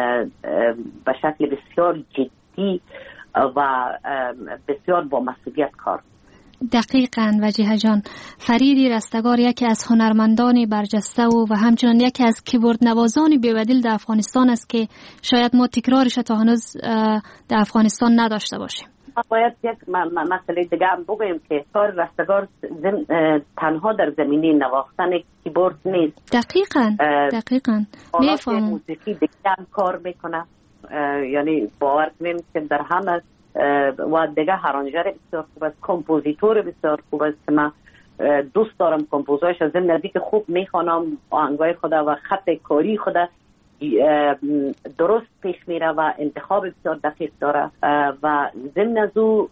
به شکل بسیار جدی و بسیار با مسئولیت کار. دقیقاً وجیه جان، فرید رستگار یکی از هنرمندان برجسته و همچنان یکی از کیبورد نوازان بی‌بدیل در افغانستان است که شاید ما تکرارش تا هنوز در افغانستان نداشته باشیم. باید یک مسئله دیگه هم بگویم که کار رستگار تنها در زمینه نواختن کیبورد نیست. دقیقاً میفهمم. موسیقی دیگه هم کار میکنه، یعنی باور کنیم که در همه و دیگه هرانجر بسیار خوب است، کمپوزیتور بسیار خوب است. من دوست دارم کمپوزایش از ضمن که خوب میخوانم آهنگای خدا و خط کاری خدا درست پیش میره و انتخاب بسیار دقیق داره و ضمن از او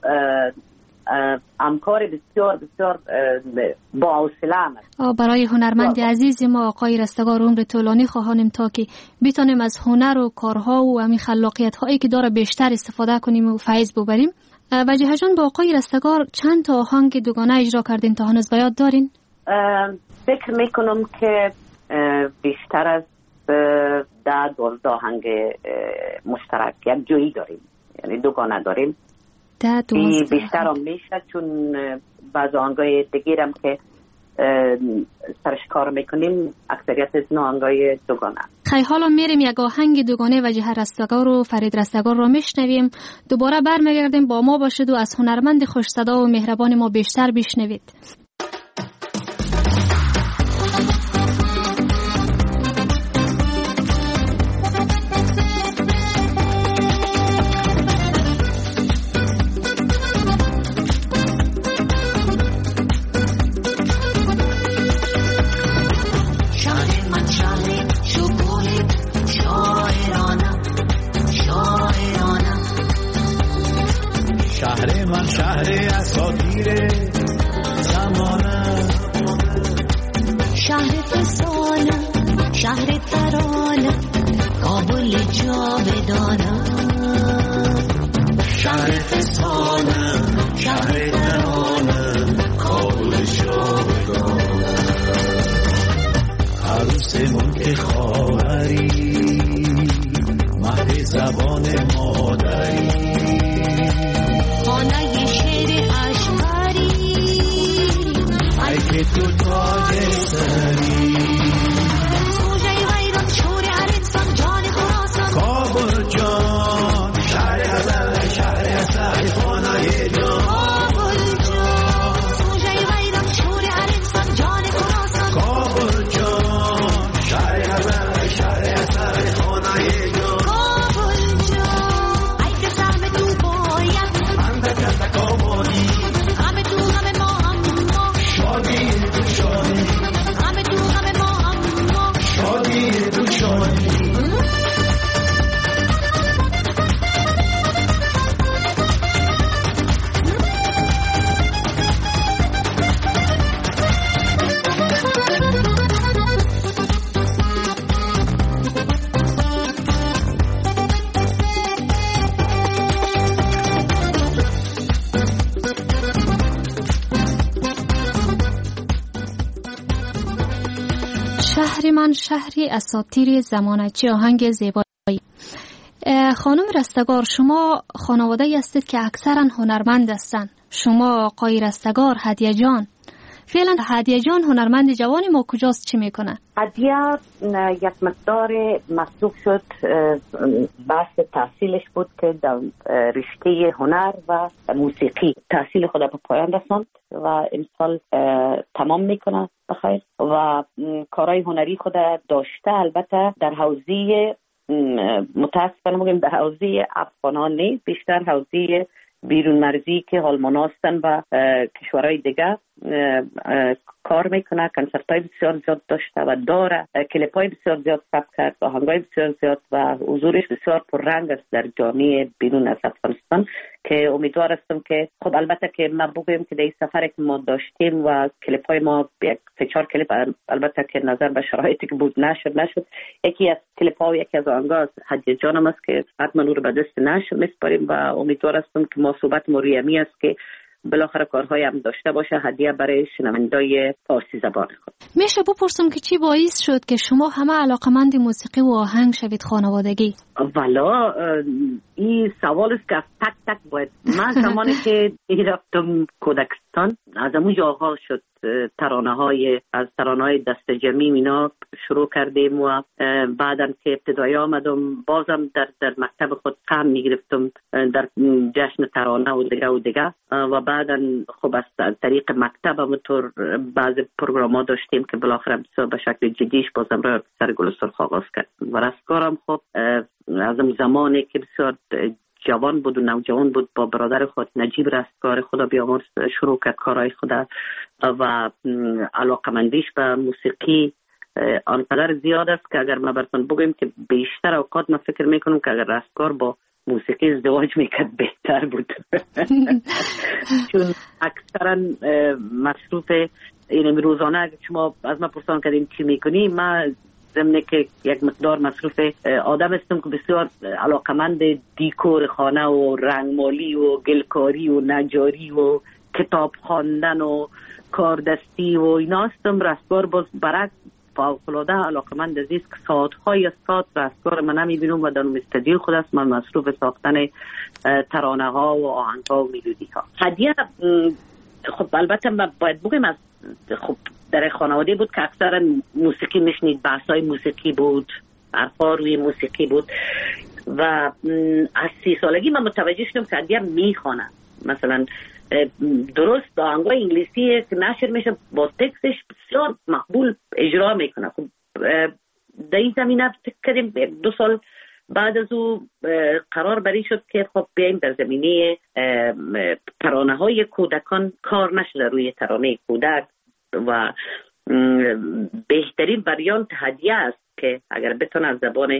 همکار بسیار بسیار با حوصله است. برای هنرمند عزیز ما آقای رستگار عمر طولانی خواهانیم تا که بتونیم از هنر و کارها و همین خلاقیت هایی که داره بیشتر استفاده کنیم و فیض ببریم. وجیه جان، با آقای رستگار چند تا آهنگ دوگانه اجرا کردین تا هنوز یاد دارین؟ فکر میکنم که بیشتر از 10-12 آهنگ مشترک یک جایی داریم، یعنی دوگانه داریم. بیشتر هم میشه چون بعض آهنگای دیگه هم که سرش کار میکنیم اکثریت از آهنگای دوگانه. خیلی حالا میریم یک آهنگ دوگانه وجیه رستگار و فرید رستگار رو میشنویم، دوباره برمیگردیم با ما باشید و از هنرمند خوش صدا و مهربان ما بیشتر بشنوید. شهر اساطیر زمانه، شهر فسانه، شهر ترانه، کابل جاودانه. شهر فسانه، شهر ترانه، کابل جاودانه. عروسمون که خواهری، مهد زبان مادری، خانه شعر اشعاری، ای که تو تاج سری. سوژه ویران شور الانسان جان خراسان، کابل جان شهر غزل، شهر اصل خانه جان. کابل جان سوژه ویران شور الانسان جان خراسان، کابل جان شهر غزل، شهر اصل خانه جان. کابل جان شهر من شهری اساطیری زمانه، چه آهنگ زیبایی. خانم رستگار، شما خانواده هستید که اکثرا هنرمند هستند. شما آقای رستگار، هدیه جان، فعلا هدیه جان هنرمند جوانی ما کجاست، چی میکنه؟ هدیه یک مقدار مصروف شد، بحث تحصیلش بود که در رشته هنر و موسیقی تحصیل خود به پایان رساند و امسال تمام میکنه بخیر و کارهای هنری خود داشته. البته در حوزه متاسفانه میگم در حوزه افغانان نیست، بیشتر حوزه بیرون مرزی که آلمان هستن و کشورهای دیگه کار میکنه. کنسرت های بسیار زیاد داشته و داره، کلیپ های بسیار زیاد ثبت کرد، آهنگ های بسیار زیاد و حضورش بسیار پررنگ است در جامعه بیرون از افغانستان که امیدوار هستم که خب البته که ما بگویم که در این سفری که ما داشتیم و کلیپ های ما یک 3-4 کلیپ البته که نظر به شرایطی که بود نشد. یکی از کلیپ ها و یکی از آهنگا هدیه جانم است که حتما او رو به دست نشر میسپاریم و امیدوار هستم که ما صحبت مریمی است که بالاخره کارهای هم داشته باشه هدیه برای شنوندای فارسی زبان خود. میشه بپرسم که چی باعث شد که شما همه علاقمند موسیقی و آهنگ شوید خانوادگی؟ والا این سوال است که از تک باید من زمانی که رفتم کودکستان از اونجا آغاز شد ترانه های دست جمعی اینا شروع کردیم و بعداً که ابتدایی آمدم بازم در مکتب خود قم میگرفتم در جشن ترانه و دیگه و بعداً خب از طریق مکتب همونطور بعض پروگرام داشتیم که بالاخره بسیار به شکل جدیش بازم را سر گل سرخ آغاز کردم و رستگارم خب از اون زمانی که بسیار جوان بود و نوجوان بود با برادر خود نجیب رستگار خدا بیامرز شروع کرد کارهای خدا و علاقمندیش به موسیقی آنقدر زیاد است که اگر ما براتون بگویم که بیشتر اوقات ما فکر میکنم که اگر رستگار با موسیقی ازدواج میکرد بهتر بود چون اکثرا مصروف این روزانه اگر شما از ما پرسان کردیم چی میکنی، ما ضمن که یک مقدار مصروف آدم هستم که بسیار علاقمند دیکور خانه و رنگمالی و گلکاری و نجاری و کتاب خواندن و کاردستی و اینا هستم. رستگار باز برعکس فوق‌العاده علاقمند است که ساعت‌های ساعت رستگار من نمی‌بینم و در استودیو خود است من مصروف ساختن ترانه ها و آهنگ ها و میلودی ها. هدیه خب البته باید بگم از خب در خانواده بود که اکثرا موسیقی میشنید، بحثای موسیقی بود، حرفا روی موسیقی بود و از 30 سالگی من متوجه شدم که هدیه میخوانه. مثلا درست آهنگای انگلیسی که نشر میشه با تکستش بسیار مقبول اجرا میکنه. خب در این زمینه فکر کردیم 2 سال بعد از او قرار بری شد که خب بیایم در زمینه ترانه های کودکان کار نشده روی ترانه کودک و بهترین وریانت هدیه است که اگر بتونه از زبان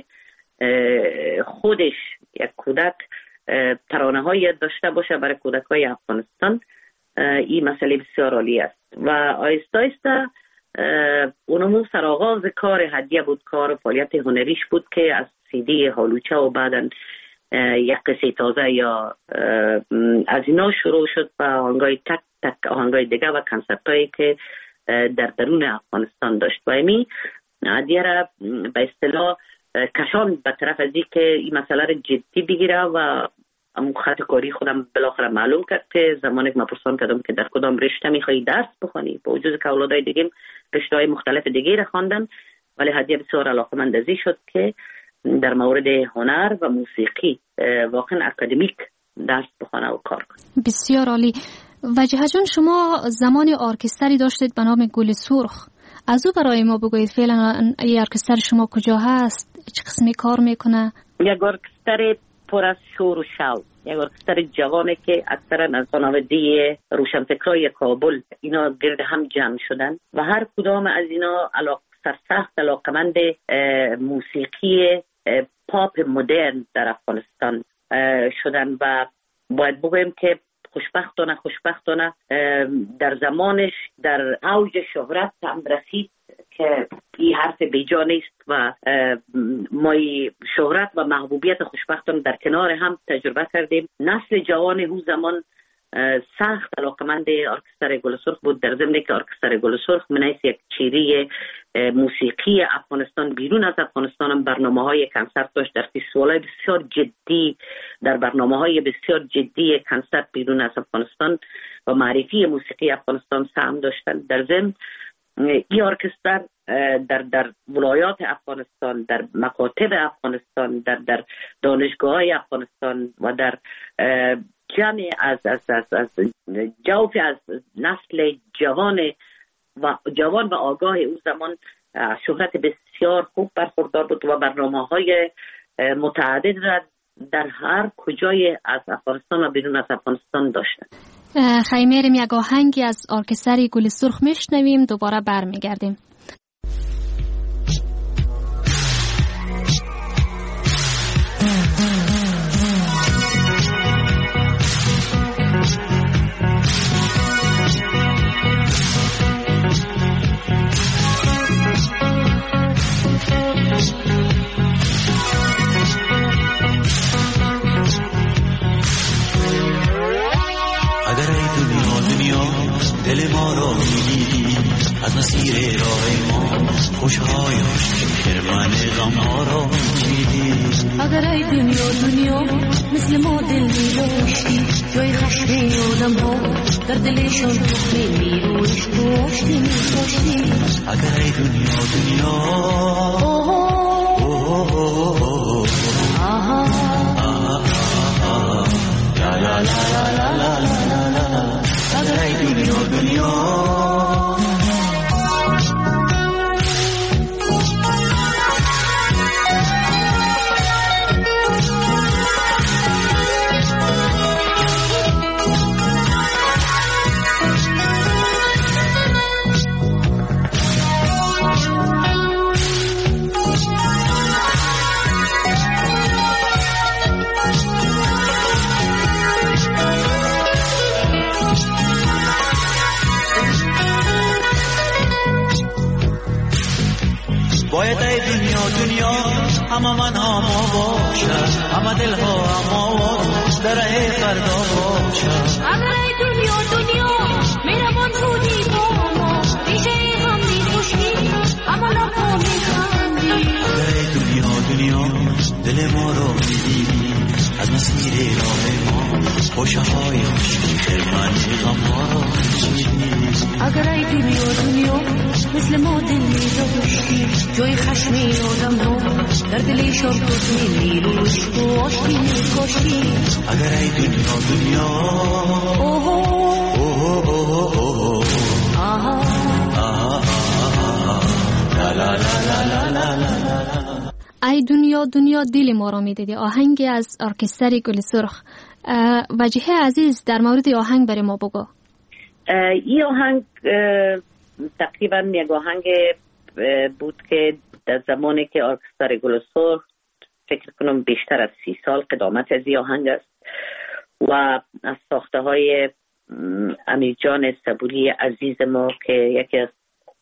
خودش یک کودک ترانه های داشته باشه برای کودک های افغانستان، این مسئله بسیار عالی است و آیسته آیسته اونمو سرآغاز کار هدیه بود، کار فعالیت هنریش بود که از CD هالوچه و بعدن یک قصه تازه یا از اینا شروع شد و آهنگای تک آهنگای دیگه و کنسرت هایی که در درون افغانستان داشت و امی هدیه را به اصطلاح کشان به طرف از این که این مسئله را جدی بگیره و امو خط کاری خودم بالاخره معلوم کرد که زمانی که من پرسان کردم که در کدام رشته میخوایی درس بخونی، با وجود که اولادای دیگه رشته های مختلف دیگه را خواندن، ولی هدیه بسیار علاقمند ازی شد که در مورد هنر و موسیقی واقعا اکادمیک درس بخونه و کار کنه. بسیار عالی. وجیه جان، شما زمان ارکستری داشتید به نام گل سرخ، از او برای ما بگویید فعلا این ارکستر شما کجا هست، چه قسمی کار میکنه؟ یک ارکستر پر از شور و شوق، یک ارکستر جوانه که اکثرا از خانواده روشنفکرای کابل اینا گرد هم جمع شدن و هر کدام از اینا سرسخت علاقمند موسیقی پاپ مدرن در افغانستان شدن و باید بگویم که خوشبختانه در زمانش در اوج شهرت هم رسید که این حرف بیجا نیست و ما شهرت و محبوبیت خوشبختانه در کنار هم تجربه کردیم. نسل جوان اون زمان سخت علاقمند ارکستر گل سرخ بود، در ضمن که ارکستر گل سرخ من حیث یک چیره موسیقی افغانستان بیرون از افغانستان هم برنامه‌های کنسرت داشت، در فستیوال‌های بسیار جدی، در برنامه‌های بسیار جدی کنسرت بیرون از افغانستان و معرفی موسیقی افغانستان سهم داشتن. در ضمن این ارکستر در ولایات افغانستان، در مکاتب افغانستان، در دانشگاه‌های افغانستان و در جمع از جوف از نسل جوان و آگاه او زمان شهرت بسیار خوب برخوردار بود و برنامه‌های متعدد را در هر کجای از افغانستان و بیرون از افغانستان داشتند. خیمرم یک آهنگی از ارکستر گل سرخ میشنویم، دوباره برمیگردیم. دل ما را می‌گیری از مسیر راه ما، خوشهای خرمن غم ها را می‌چیدی. اگر ای دنیا مثل ما دل می‌داشتی، جای خشم آدم ها در دلشان تخم می‌رویش تو آشتی می‌کاشتی. اگر ای دنیا لا لا لا لا لا لا، اگر ای دنیا باید ای دنیا همه من ها ما باشد، همه دل ها اما در ای فردا باشد. اگر ای دنیا میروان زودی با ما، ریشه هم می‌خوشی اما لبا می‌خندی. اگر ای دنیا دل ما رو می‌گیری از مسیر راه ما، خوشهای خوشی خرمن غم ها رو می‌چیدی. اگر ای دنیا مثل ما دل می‌داشتی، جای خشم آدم ها در دلشان تخم می‌رویش تو آشتی می‌کاشتی. اگر ای دنیا ای دنیا دل ما را می‌دیدی، آهنگی از ارکستر گل سرخ. وجیه عزیز در مورد آهنگ برای ما بگو. این آهنگ تقریبا یک آهنگ بود که در زمانی که ارکستر گل سرخ، فکر کنم بیشتر از 30 سال قدامت از این آهنگ است و از ساخته های امیر جان صبوری عزیز ما که یکی از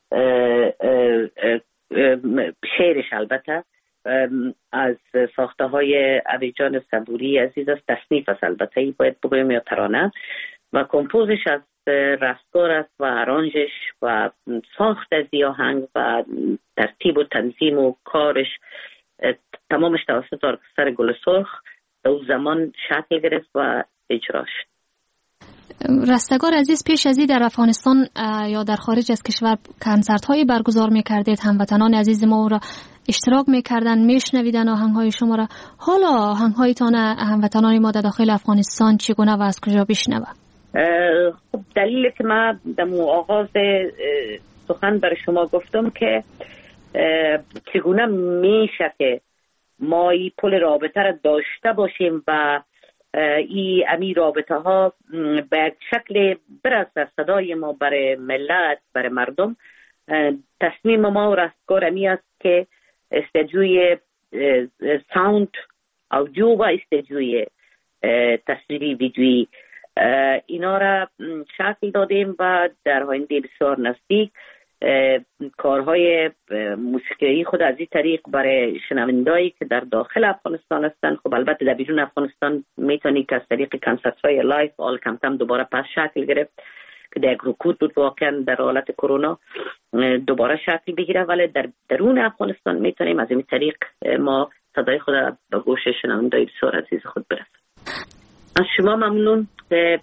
شعرش البته از ساخته های امیر جان صبوری عزیز است، تصنیف است البته ای باید بگویم یا ترانه، و کمپوزش از رستگار است و ارانجش و ساخت از این آهنگ و ترتیب و تنظیم و کارش تمامش توسط ارکستر گل سرخ در اون زمان شکل گرفت و اجرا شد. رستگار عزیز، پیش از این در افغانستان یا در خارج از کشور کنسرت هایی برگزار میکردید، هموطنان عزیز ما را اشتراک میکردن، میشنویدن آهنگ های شما را. حالا آهنگ هایتان هموطنان ما در داخل افغانستان چگونه و از کجا بشنوه؟ خب دلیل که من در آغاز سخن برای شما گفتم که چگونه میشه که ما این پل رابطه را داشته باشیم و این رابطه ها به شکل برسه صدای ما برای ملت، برای مردم. تصمیم ما و رستگار امی است که استدیوی ساوند آودیو و استدیوی تصویری ویدیویی اینا را شکل دادیم و در آینده بسیار نزدیک کارهای موسیقی خود از این طریق برای شنوندایی که در داخل افغانستان هستند. خب البته در بیرون افغانستان میتونی که از طریق کنسرت‌های لایف آل کم کم دوباره پس شکل گرفت که در یک رکود بود واقعا در حالت کرونا دوباره شکل بگیره، ولی در درون افغانستان میتونیم از این طریق ما صدای خود به گوش شنوندای بسیار عزیز خود برسیم. از شما ممنون که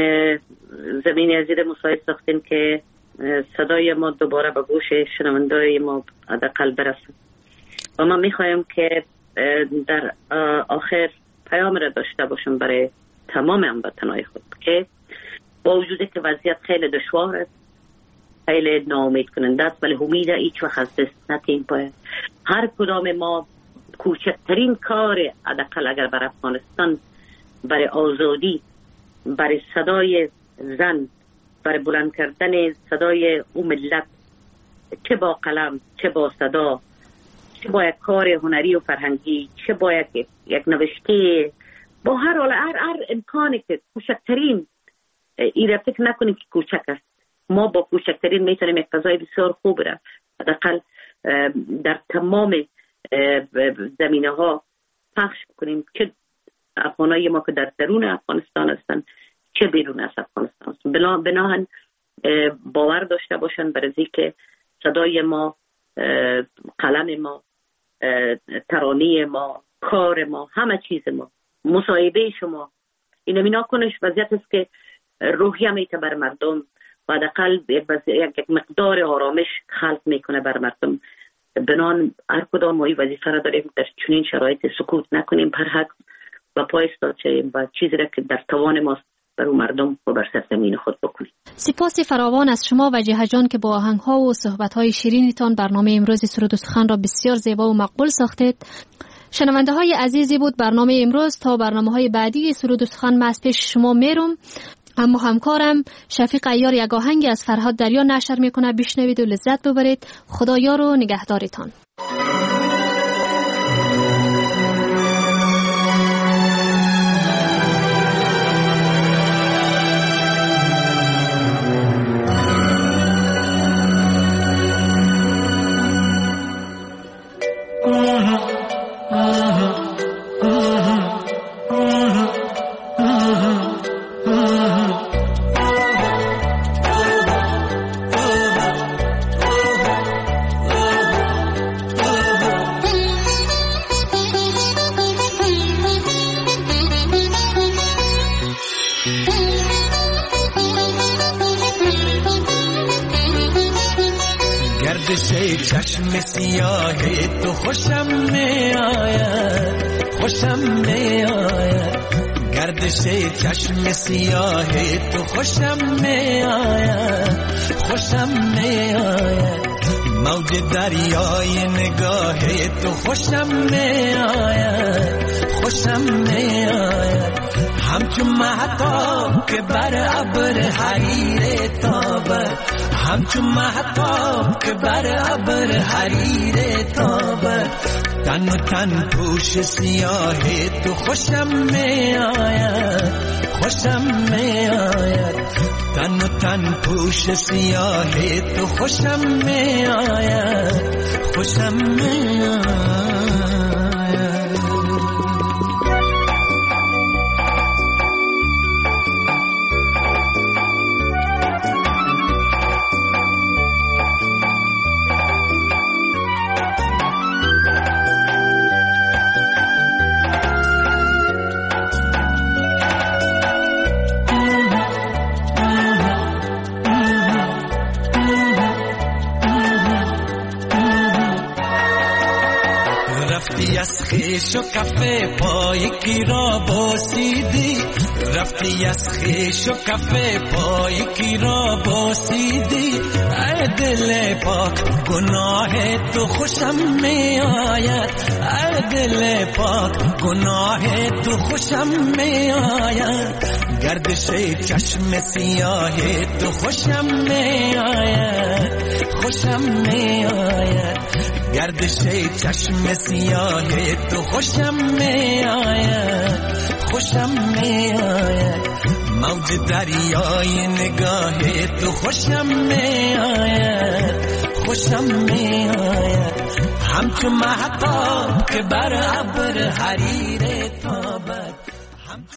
زمین عزیز مساعد ساختین که صدای ما دوباره به گوش شنوندای ما حداقل برسه و ما میخوایم که در آخر پیام را داشته باشم برای تمام هموطنان خود که با وجودی که وضعیت خیلی دشوار است، خیلی ناامید کننده است، ولی امید هیچ وقت از دست ندیم. باید هر کدام ما کوچکترین کار حداقل اگر بر افغانستان، برای آزادی، برای صدای زن، برای بلند کردن صدای اون ملت، چه با قلم، چه با صدا، چه با یک کار هنری و فرهنگی، چه با یک نوشته، با هر حال هر امکانی که کوچکترین، این را فکر نکنیم که کوچک است، ما با کوچکترین میتونیم یک فضای بسیار خوب را حداقل در تمام زمینه ها پخش کنیم، چه افغانای ما که در درون افغانستان هستند چه بیرون از افغانستان هستند. بناهن باور داشته باشن بر ازی که صدای ما، قلم ما، ترانه ما، کار ما، همه چیز ما، مصاحبه شما، این مینا کنش وضعیت است که روحیه میته بر مردم و حداقل یک مقدار آرامش خلق میکنه بر مردم. بنان هر کدام ما این وظیفه را داریم در چنین شرایط سکوت نکنیم، پر حق و پای ایستاد شویم و چیزی را که در توان ماست بر مردم و بر سرزمین خود بکنیم. سپاس فراوان از شما وجیه جان که با آهنگ‌ها و صحبت‌های شیرینتان برنامه امروز سرود و سخن را بسیار زیبا و مقبول ساختید. شنونده های عزیزی بود برنامه امروز. تا برنامه‌های بعدی سرود و سخن من از پیش شما میرم، اما همکارم شفیق عیار یک آهنگی از فرهاد دریا نشر میکنه، بشنوید و لذت ببرید. خدا یار و نگهدارتان. چشم سیاه تو خوشم می آید، خوشم می آید، گردش چشم سیاه تو خوشم می آید، خوشم می آید، موج دریای نگاه تو خوشم می آید، خوشم می آید، همچون مهتاب که بر ابر حریر تابد، همچون مهتاب که بر ابر حریر تابد، تن و تن پوش سیاه تو خوشم می آید، خوشم می آید، تن و تن پوش سیاه تو خوشم می آید، خوشم می آید. از خیش و کفه پای کی را بوسیدی، رفتی از خیش و کفه پای کی را بوسیدی، ای دل پاک گناه تو خوشم می آید، ای دل پاک گناه تو خوشم می آید، گردش چشم سیاه تو خوشم می آید، خوشم می آید، گردش چشم سیاه تو خوشم می آید، خوشم میآید موج دریای نگاه تو خوشم میآید خوشم میآید همچو مهتاب که بر ابر حریر تابد